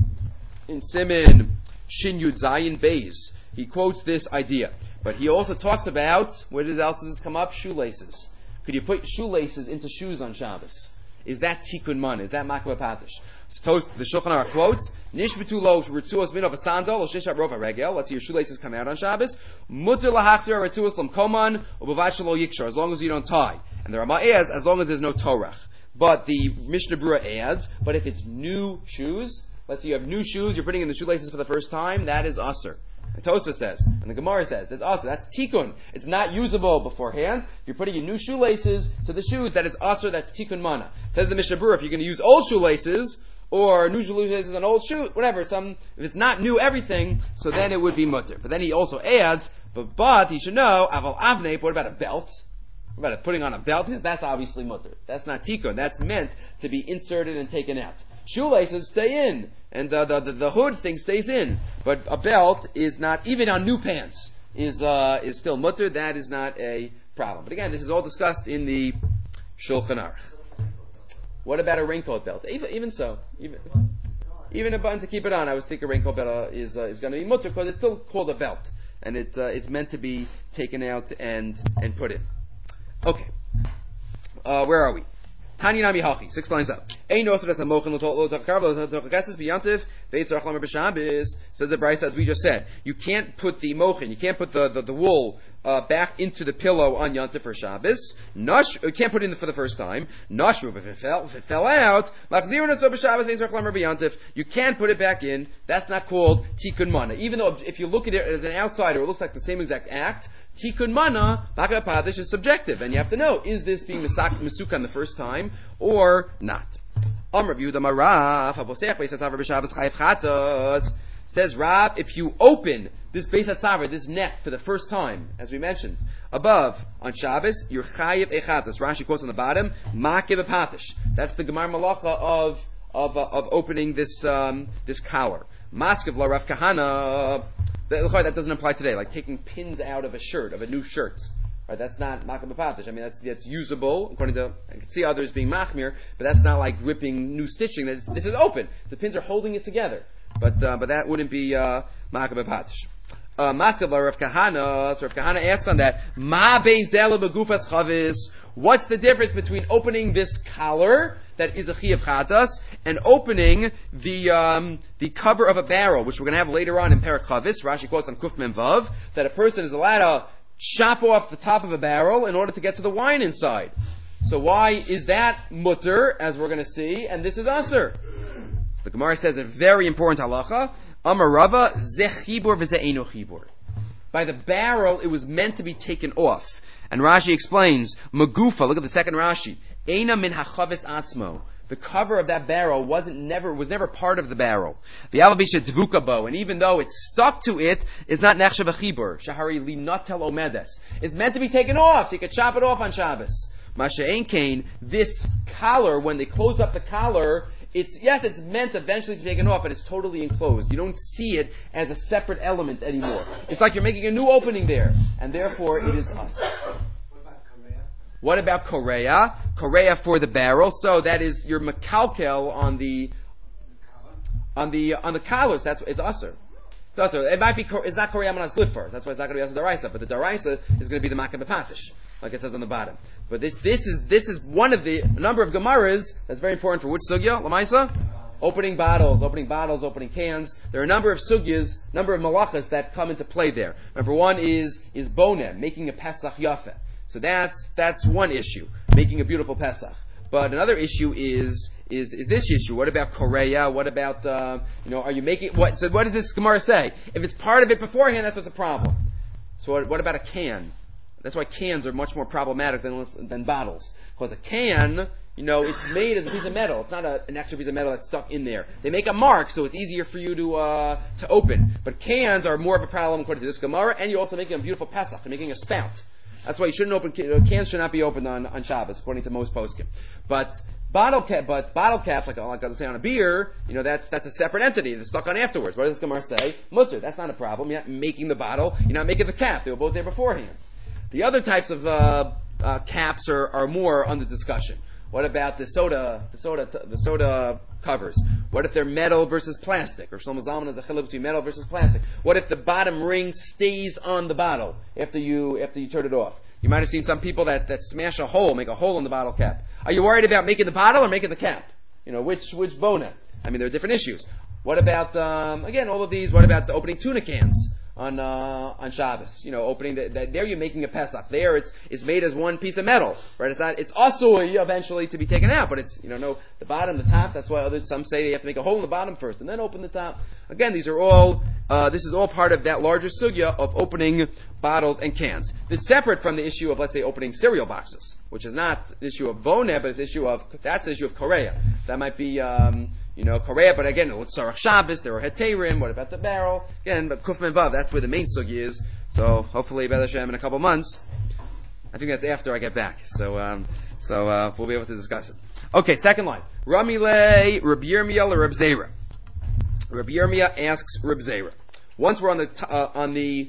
in Siman Shin Yud Zayin Beis. He quotes this idea, but he also talks about where does else does this come up? Shoelaces. Could you put shoelaces into shoes on Shabbos? Is that tikkun man? Is that makabeh patish? So the Shulchan Aruch quotes, Nishbetu lo ritzuos min of a sandal, or shishat rov regel. Let's see your shoelaces come out on Shabbos. Mutter lahachzir ritzuos lam koman, u'bavad shelo yikshar, as long as you don't tie. And the Rama adds, as long as there's no torach. But the Mishnah Berurah adds, but if it's new shoes, let's say you have new shoes, you're putting in the shoelaces for the first time, that is aser. And Tosfos says, and the Gemara says, that's aser, that's tikkun. It's not usable beforehand. If you're putting in new shoelaces to the shoes, that is aser, that's tikkun mana. Says the Mishnah Berurah, if you're going to use old shoelaces, or new shoelaces on old shoe, whatever, some, if it's not new everything, so then it would be mutter. But then he also adds, but, but, he should know, aval avne, what about a belt? What about putting on a belt? Because that's obviously mutter. That's not tikkun. That's meant to be inserted and taken out. Shoelaces stay in, and the, the, the, the hood thing stays in. But a belt is not, even on new pants, is, uh, is still mutter. That is not a problem. But again, this is all discussed in the Shulchan Aruch. What about a raincoat belt? Even, even so, even even a button to keep it on. I was thinking a raincoat belt uh, is uh, is going to be mutter because it's still called a belt, and it uh, it's meant to be taken out and and put in. Okay, uh, where are we? Tanya Nami Hachi, six lines up. Ein orthodox hamochin lo tochakarv biyantiv veitzarach lamer b'Shabbos. Says the Brisa, as we just said, you can't put the mochin, you can't put the the, the wool uh, back into the pillow on Yantiv for Shabbos. Nash, you can't put it in for the first time. Nashru, if it fell, if it fell out, machzirun so b'Shabbos veitzarach lamer b'Yantiv. You can't put it back in. That's not called tikkun mana. Even though if you look at it as an outsider, it looks like the same exact act. Tikkun mana, makabeh patish, is subjective, and you have to know, is this being mesukan the first time or not? Amr Yehuda Maraf, Abosech Beis Hatzavar b'Shabbos chayav chatos. Says Rab, if you open this Beis Hatzavar, this neck, for the first time, as we mentioned above on Shabbos, you're chayav echatos. Rashi quotes on the bottom, makabeh patish. That's the Gemar Malacha of of uh, of opening this um, this collar. Maskav la Rav Kahana. That doesn't apply today, like taking pins out of a shirt, of a new shirt. Right, that's not makabeh patish. I mean, that's that's usable, according to, I can see others being machmir, but that's not like ripping new stitching. This, this is open. The pins are holding it together. But uh, but that wouldn't be uh, makabeh patish. Maskav la Rav Kahana. So Rav Kahana asks on that, Ma bein zeh begufas chavis. What's the difference between opening this collar that is a chi of chatas and opening the um, the cover of a barrel, which we're going to have later on in Perek Chavis? Rashi quotes on Kuf Mem Vav that a person is allowed to chop off the top of a barrel in order to get to the wine inside. So why is that mutter, as we're going to see, and this is aser? So the Gemara says a very important halacha. Amar Rava, zeh chibur v'zeh eino chibur. By the barrel, it was meant to be taken off. And Rashi explains, Magufa, look at the second Rashi, Eina min hachavis atzmo. The cover of that barrel wasn't never was never part of the barrel. The alavisha dvuka bo, and even though it's stuck to it, it's not nechshav achibur. Shahari li notel omedes. It's meant to be taken off, so you can chop it off on Shabbos. Masha ein kain, this collar, when they close up the collar, it's yes, it's meant eventually to be taken off, but it's totally enclosed. You don't see it as a separate element anymore. It's like you're making a new opening there, and therefore it is us. What about korea? Korea for the barrel. So that is your makalkel on the on the on the collars. That's it's usher. It's usher. It might be. It's not korea manas good for. That's why it's not going to be usher daraisa. But the daraisa is going to be the makah bepatish, like it says on the bottom. But this this is this is one of the number of gemaras that's very important for which sugya lamaisa. Opening bottles, opening bottles, opening cans. There are a number of sugyas, number of malachas that come into play there. Number one is is bonem, making a pesach yafeh. So that's that's one issue, making a beautiful Pesach. But another issue is is is this issue. What about Korea? What about uh, you know? Are you making what? So what does this Gemara say? If it's part of it beforehand, that's what's a problem. So what, what about a can? That's why cans are much more problematic than than bottles. Because a can, you know, it's made as a piece of metal. It's not a, an extra piece of metal that's stuck in there. They make a mark, so it's easier for you to uh, to open. But cans are more of a problem according to this Gemara, and you're also making a beautiful Pesach. You're making a spout. That's why you shouldn't open cans. Should not be opened on, on Shabbos, according to most poskim. But bottle cap, but bottle caps, like like I say on a beer, you know, that's that's a separate entity. It's stuck on afterwards. What does this Gemara say? Mutter. That's not a problem. You're not making the bottle. You're not making the cap. They were both there beforehand. The other types of uh, uh, caps are, are more under discussion. What about the soda, the soda, the soda covers? What if they're metal versus plastic? Or Shlomo Zalman has a chiluk between metal versus plastic. What if the bottom ring stays on the bottle after you after you turn it off? You might have seen some people that, that smash a hole, make a hole in the bottle cap. Are you worried about making the bottle or making the cap? You know, which which bona? I mean, there are different issues. What about um, again all of these? What about the opening tuna cans on uh, on Shabbos? You know, opening the, the, there you're making a Pesach. There it's it's made as one piece of metal, right? It's not it's also eventually to be taken out, but it's you know no the bottom, the top. That's why others some say you have to make a hole in the bottom first and then open the top. Again, these are all uh, this is all part of that larger sugya of opening bottles and cans. This is separate from the issue of let's say opening cereal boxes, which is not the issue of boneh, but it's the issue of that's the issue of korea. That might be. Um, You know, Korea, but again, it's Sarach Shabbos, there are Heterim, what about the barrel? Again, but Kuf Vav, that's where the main sugi is. So, hopefully, B'ez Hashem, in a couple months, I think that's after I get back. So, um, so, uh, we'll be able to discuss it. Okay, second line. Ramile, Rabbi Yirmiyah, or Rabbi Zera. Rabbi Yirmiyah asks Rabbi Zera. Once we're on the, t- uh, on the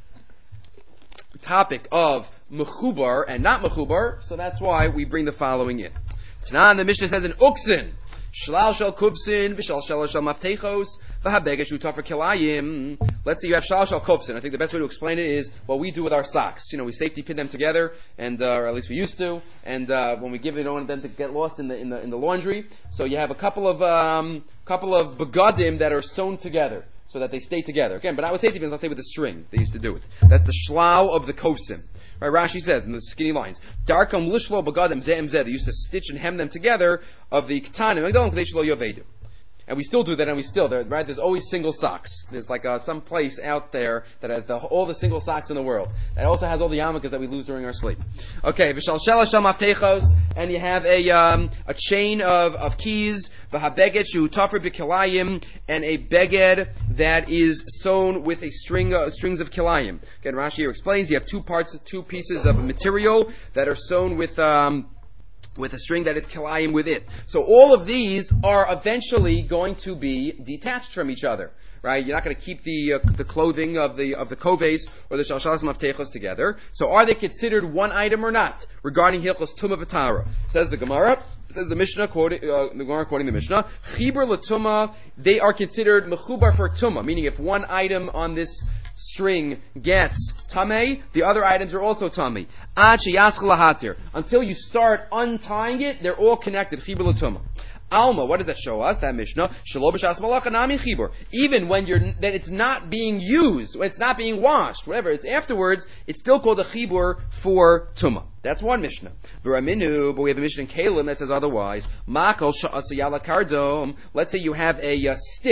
topic of Mechubar and not Mechubar, so that's why we bring the following in. Tanan, the Mishnah says in Uksin, Shlal shel kufsin, v'shal shel shel maftechos, v'habeget shu tafar kilayim. Let's say you have shlal shel kufsin. I think the best way to explain it is what we do with our socks. You know, we safety pin them together, and uh, or at least we used to. And uh, when we give it, we don't want them to get lost in the in the in the laundry. So you have a couple of um, couple of begadim that are sewn together so that they stay together. Again, but not with safety pins. Let's say with a string. They used to do it. That's the shlal of the kufsin. Right, Rashi said in the skinny lines, Darkam lishlo bagadim ze'em zeh. They used to stitch and hem them together of the ketanim. And we still do that, and we still, right? There's always single socks. There's like uh, some place out there that has the, all the single socks in the world. That also has all the yarmulkes that we lose during our sleep. Okay, v'shal shel shel maftechos, and you have a um, a chain of, of keys, v'habeged shu tafar b'kilayim, and a beged that is sewn with a string of, strings of kilayim. Again, Rashi here explains you have two parts, two pieces of material that are sewn with. Um, with a string that is kilayim with it. So all of these are eventually going to be detached from each other, right? You're not going to keep the uh, the clothing of the of the koves or the shalshalas maftechos together. So are they considered one item or not? Regarding hilchos tumah v'tara, says the Gemara, says the Mishnah, quoting uh, the Gemara quoting the Mishnah, chibur l'tumah, they are considered mechubar for tumah, meaning if one item on this string gets tamei, the other items are also tamei. Ad sheyaschel lahatir. Until you start untying it, they're all connected. Chibur l'tumah. Alma, what does that show us? That Mishnah, shelo b'shas malacha nami chibur. Even when you're that it's not being used, when it's not being washed, whatever it's afterwards, it's still called a chibur for tumah. That's one Mishnah. V'raminu, but we have a Mishnah in Kalim that says otherwise. Makol sha'asayala kardom. Let's say you have a uh, stick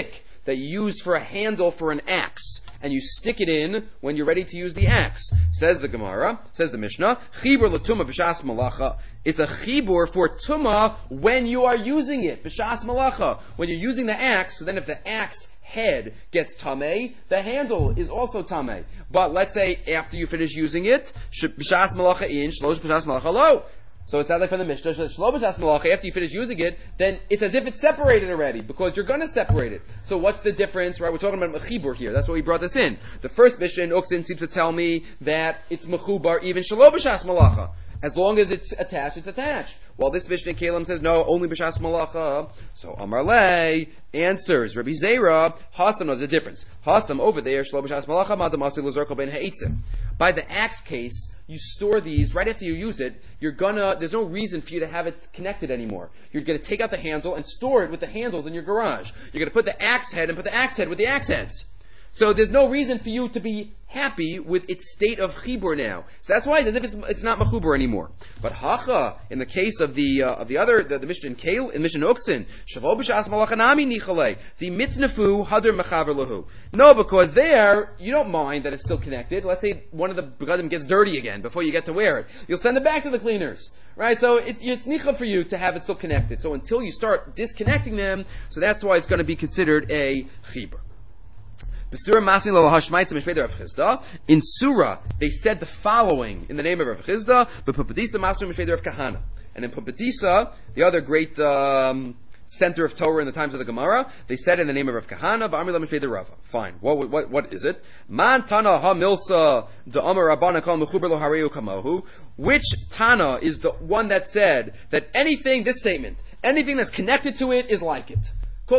that you use for a handle for an axe, and you stick it in when you're ready to use the axe. Says the Gemara, says the Mishnah, chibur l'tumah b'shas malacha. It's a chibur for tumah when you are using it, b'shas malacha. When you're using the axe, so then if the axe head gets tamei, the handle is also tamei. But let's say after you finish using it, b'shas malacha in, shlosh b'shas malacha lo. So it sounds like from the Mishnah, shlo b'shas malacha, after you finish using it, then it's as if it's separated already, because you're going to separate it. So what's the difference, right? We're talking about mechibur here. That's why we brought this in. The first Mishnah in Uksin seems to tell me that it's mechubar even shlo b'shas malacha. As long as it's attached, it's attached. While this Mishnah in Kalim says, no, only b'shas malacha. So Amar Le answers, Rabbi Zera, Hasam knows the difference. Hasam over there, shlo b'shas malacha, madam asli l'zorko ben ha'itzim. By the axe case, you store these, right after you use it, you're gonna, there's no reason for you to have it connected anymore. You're gonna take out the handle and store it with the handles in your garage. You're gonna put the axe head and put the axe head with the axe heads. So there's no reason for you to be happy with its state of chibur now. So that's why it's as if it's, it's not mechubur anymore. But hacha, in the case of the uh, of the other the, the Mishnah in Kail, in Mishnah Uksin, shavo b'shas malachanami nichale the mitznafu hadar mechaver lahu. No, because there you don't mind that it's still connected. Let's say one of the begadim gets dirty again before you get to wear it. You'll send it back to the cleaners. Right, so it's it's nicha for you to have it still connected. So until you start disconnecting them, so that's why it's going to be considered a chibur. In Surah, they said the following in the name of Rav Chizda, and in Pumbedisa, the other great um, center of Torah in the times of the Gemara, they said in the name of Rav Kahana, fine. What, what, what is it? Which Tana is the one that said that anything, this statement, anything that's connected to it is like it?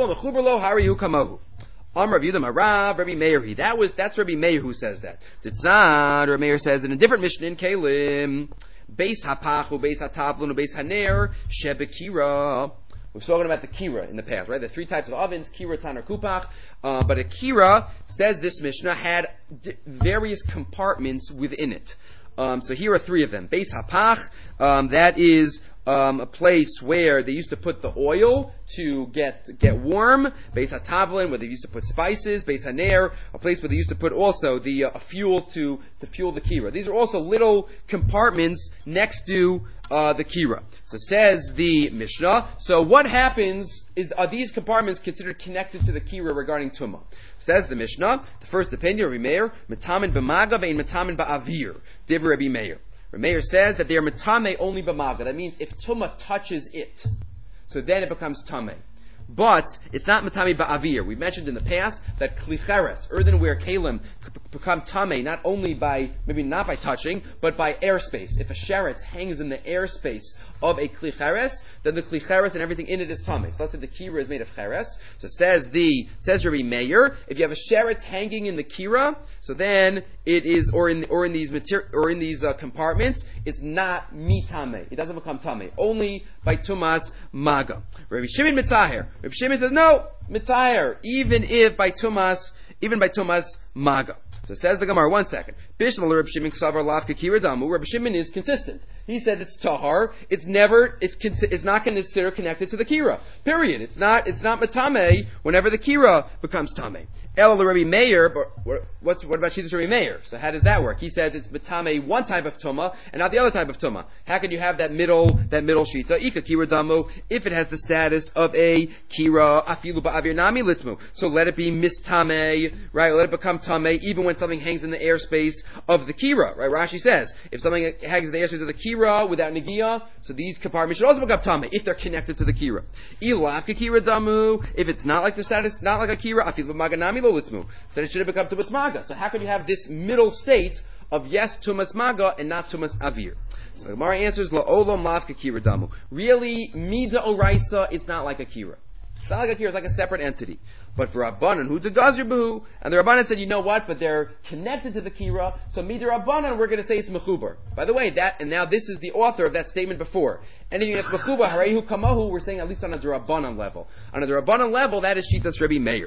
Amar Rav Yehuda Marav, Rabbi Meir. That was that's Rabbi Meir who says that. Titzan, Rabbi Meir says in a different Mishnah in Kalim, Beis Hapachu, Beis Hatavlun, Beis Haner, Shebekira. We've spoken about the kira in the past, right? The three types of ovens: kira, tan, or kupach. Uh, but a kira, says this Mishnah, had d- various compartments within it. Um, so here are three of them. Beis Hapach, um, that is um, a place where they used to put the oil to get get warm. Beis Hatavlin, where they used to put spices. Beis Haner, a place where they used to put also the uh, fuel to, to fuel the kira. These are also little compartments next to uh, the kira. So says the Mishnah. So what happens is, are these compartments considered connected to the kira regarding tumah? Says the Mishnah, the first opinion, Rabbi Meir, metamin b'maga ve'in metamin ba'avir. Divrei Rabbi Meir. Rabbi Meir says that they are metame only b'maga. That means if tumah touches it, so then it becomes tameh. But it's not matami ba'avir. We mentioned in the past that klicheres, earthenware kalim, become tameh not only by, maybe not by touching, but by airspace. If a sheretz hangs in the airspace of a klicheres, then the klicheres and everything in it is tameh. So let's say the kira is made of cheres. So says the says Rabbi Meir, if you have a sheretz hanging in the kira, so then it is, or in or in these mater- or in these uh, compartments, it's not mitame. It doesn't become tameh. Only by tumas maga. Rabbi Shimon Mitzaher. Rabbi Shimon says no, mitzaher, even if by tumas, even by tumas maga. So says the Gemara. One second. Bishmal Rabbi Shimon ksavar lafka kiradamu. Rabbi Shimon is consistent. He says it's tahar. It's never. It's it's not considered connected to the kira. Period. It's not. It's not matame whenever the kira becomes tameh. El Rabbi Meir. But what's what about Shittas Rabbi Meir? So how does that work? He said it's matame one type of tuma and not the other type of tuma. How can you have that middle that middle shita? Ika kira damu if it has the status of a kira afilu ba'avir nami litmu. So let it be mistame, right? Let it become tameh even when something hangs in the airspace of the kira, right? Rashi says if something hangs in the airspace of the kira without negiah, so these compartments should also become tameh if they're connected to the kira. Ilafka kira damu, if it's not like the status, not like a kira, afilu maganami lo litmu, so it should have become tumas maga. So how can you have this middle state of yes tumas maga and not tumas avir? So the Gemara answers la olam lafka kira damu. Really, mida oraisa, it's not like a kira. It's not like a kira, it's like a separate entity. But for Rabbanan, who degazir behu, and the Rabbanan said, you know what, but they're connected to the kira, so mida Rabbanan, we're going to say it's mechubar. By the way, that, and now this is the author of that statement before. Anything that's mechubar, harehu kamahu, we're saying at least on a Rabbanan level. On a Rabbanan level, that is Shittas Rabbi Meir.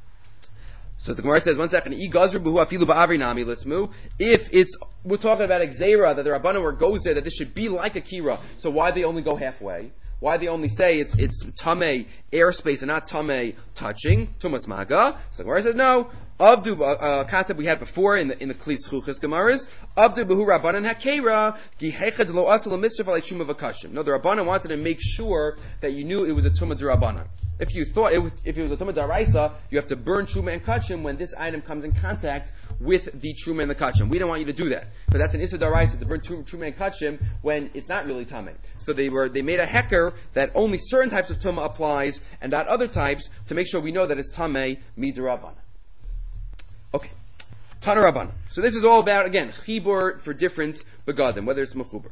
So the Gemara says, one second, if it's, we're talking about Xera, that the Rabbanan were goes there, that this should be like a kira, so why they only go halfway? Why they only say it's it's tamei airspace and not tamei touching tumas maga? So Gemara says no. Avdu a uh, concept we had before in the in the Kli Schuchas Gemaras. Avdu behu Rabbanan hakera gihechad lo asal misraf alei shuma v'kashim. No, the Rabbanan wanted to make sure that you knew it was a tumah d'Rabbanan. If you thought it was, if it was a tumah d'Araisa, you have to burn truma and kachim when this item comes in contact with the truma and the kachim. We don't want you to do that, but that's an issa d'Araisa to burn truma and kachim when it's not really tamei. So they were they made a hecker that only certain types of tumah applies and not other types to make sure we know that it's tamei midrabanan. Okay, Tana Rabbanan. So this is all about, again, chibur for different begadim, whether it's mechuber.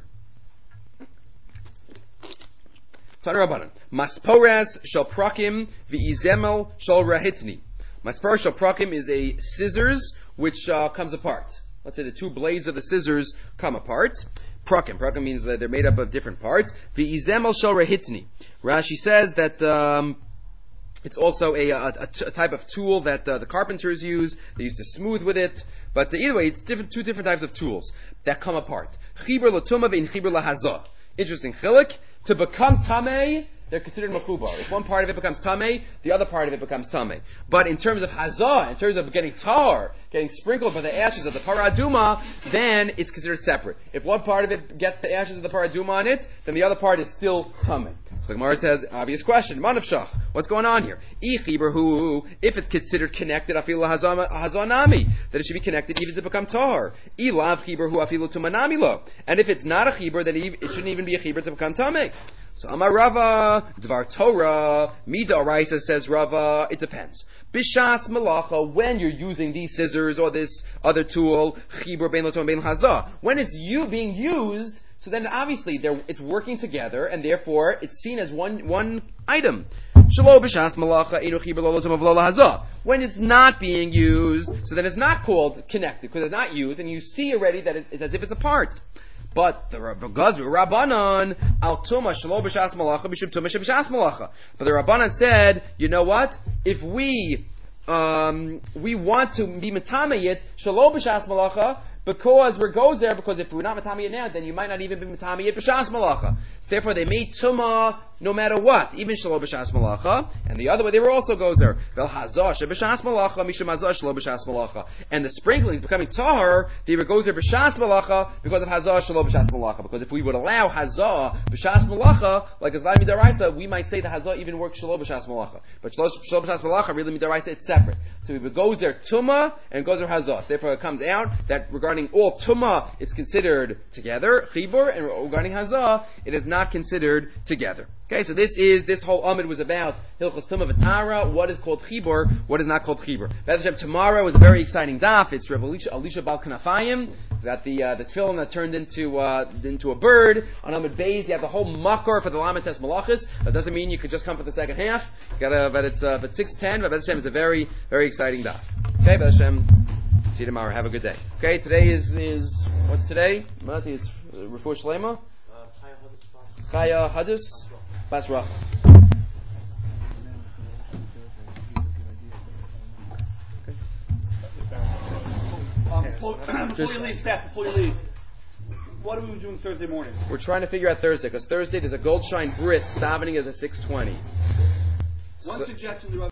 Tana Rabbanan. Masporas shel prakim v'izemel shel rahitni. Masporas shel prakim is a scissors which uh, comes apart. Let's say the two blades of the scissors come apart. Prakim. Prakim means that they're made up of different parts. V'izemel shel rahitni. Rashi says that um, it's also a, a, a, t- a type of tool that uh, the carpenters use. They used to smooth with it. But uh, either way, it's different, two different types of tools that come apart. Chibur l'tumah ve'in chibur l'hazah. Interesting chilik. To become tamei, they're considered mechubar. If one part of it becomes tamei, the other part of it becomes tamei. But in terms of hazah, in terms of getting tar, getting sprinkled by the ashes of the paraduma, then it's considered separate. If one part of it gets the ashes of the paraduma on it, then the other part is still tamei. So the Gemara says, obvious question, manavshach, what's going on here? Ichiberhu, if it's considered connected, afilu hazanami, that it should be connected even to become tar. Ilav chiberhu afilu tumanami lo. And if it's not a chiber, then it shouldn't even be a chiber to become tamei. So Amar Rava, Dvar Torah, Mida Araisa says Rava, it depends. Bishas Malacha, when you're using these scissors or this other tool, Chibur Ben Lotom Ben Hazah, when it's you being used, so then obviously it's working together, and therefore it's seen as one one item. Shelo b'shas malacha enu chibur lo lotom v'lo lahazah. When it's not being used, so then it's not called connected because it's not used, and you see already that it's as if it's a part. But the Gazru Rabbanan al tuma shelo b'shas malacha b'shum tuma b'shas malacha. But the Rabbanan said, you know what? If we um, we want to be metameyit shelo b'shas malacha. Because we're goes there, because if we're not matamiyat now, then you might not even be matamiyat b'shas malacha. So therefore, they made tumah no matter what, even shelo b'shas malacha. And the other way, they were also goes there. Vel hazah b'shas malacha mishum hazah shelo b'shas malacha. And the sprinkling becoming tahar, they were goes there b'shas malacha because of hazah shelo b'shas malacha. Because if we would allow hazah b'shas malacha, like as vayim midaraisa, we might say the hazah even works shelo b'shas malacha. But shelo b'shas malacha, really midaraisa, it's separate. So we would goes there tumah and goes there hazah. So therefore, it comes out that regarding all tumah, it's considered together, chibur, and regarding hazah, it is not considered together. Okay, so this is, this whole amid was about Hilchos Tumah V'Tara, what is called chibur, what is not called chibur. B'ez Hashem, tomorrow is a very exciting daf. It's Reb Elisha, Elisha Bal Kanafayim. It's got the, uh, the tefillin that turned into, uh, into a bird. On Amid Beis, you have the whole makor for the Lamed Tes Malachis. That doesn't mean you could just come for the second half. You gotta, but it's, uh, but six ten, but B'ez Hashem is a very, very exciting daf. Okay, B'ez Hashem. See you tomorrow. Have a good day. Okay, today is, is what's today? Mati is Refuah Shlema. Chaya Hadus Bas Racha. Um, before, before you leave, Seth, before you leave, what are we doing Thursday morning? We're trying to figure out Thursday because Thursday there's a Goldshine Bris. Davening is at six twenty. One So, suggestion.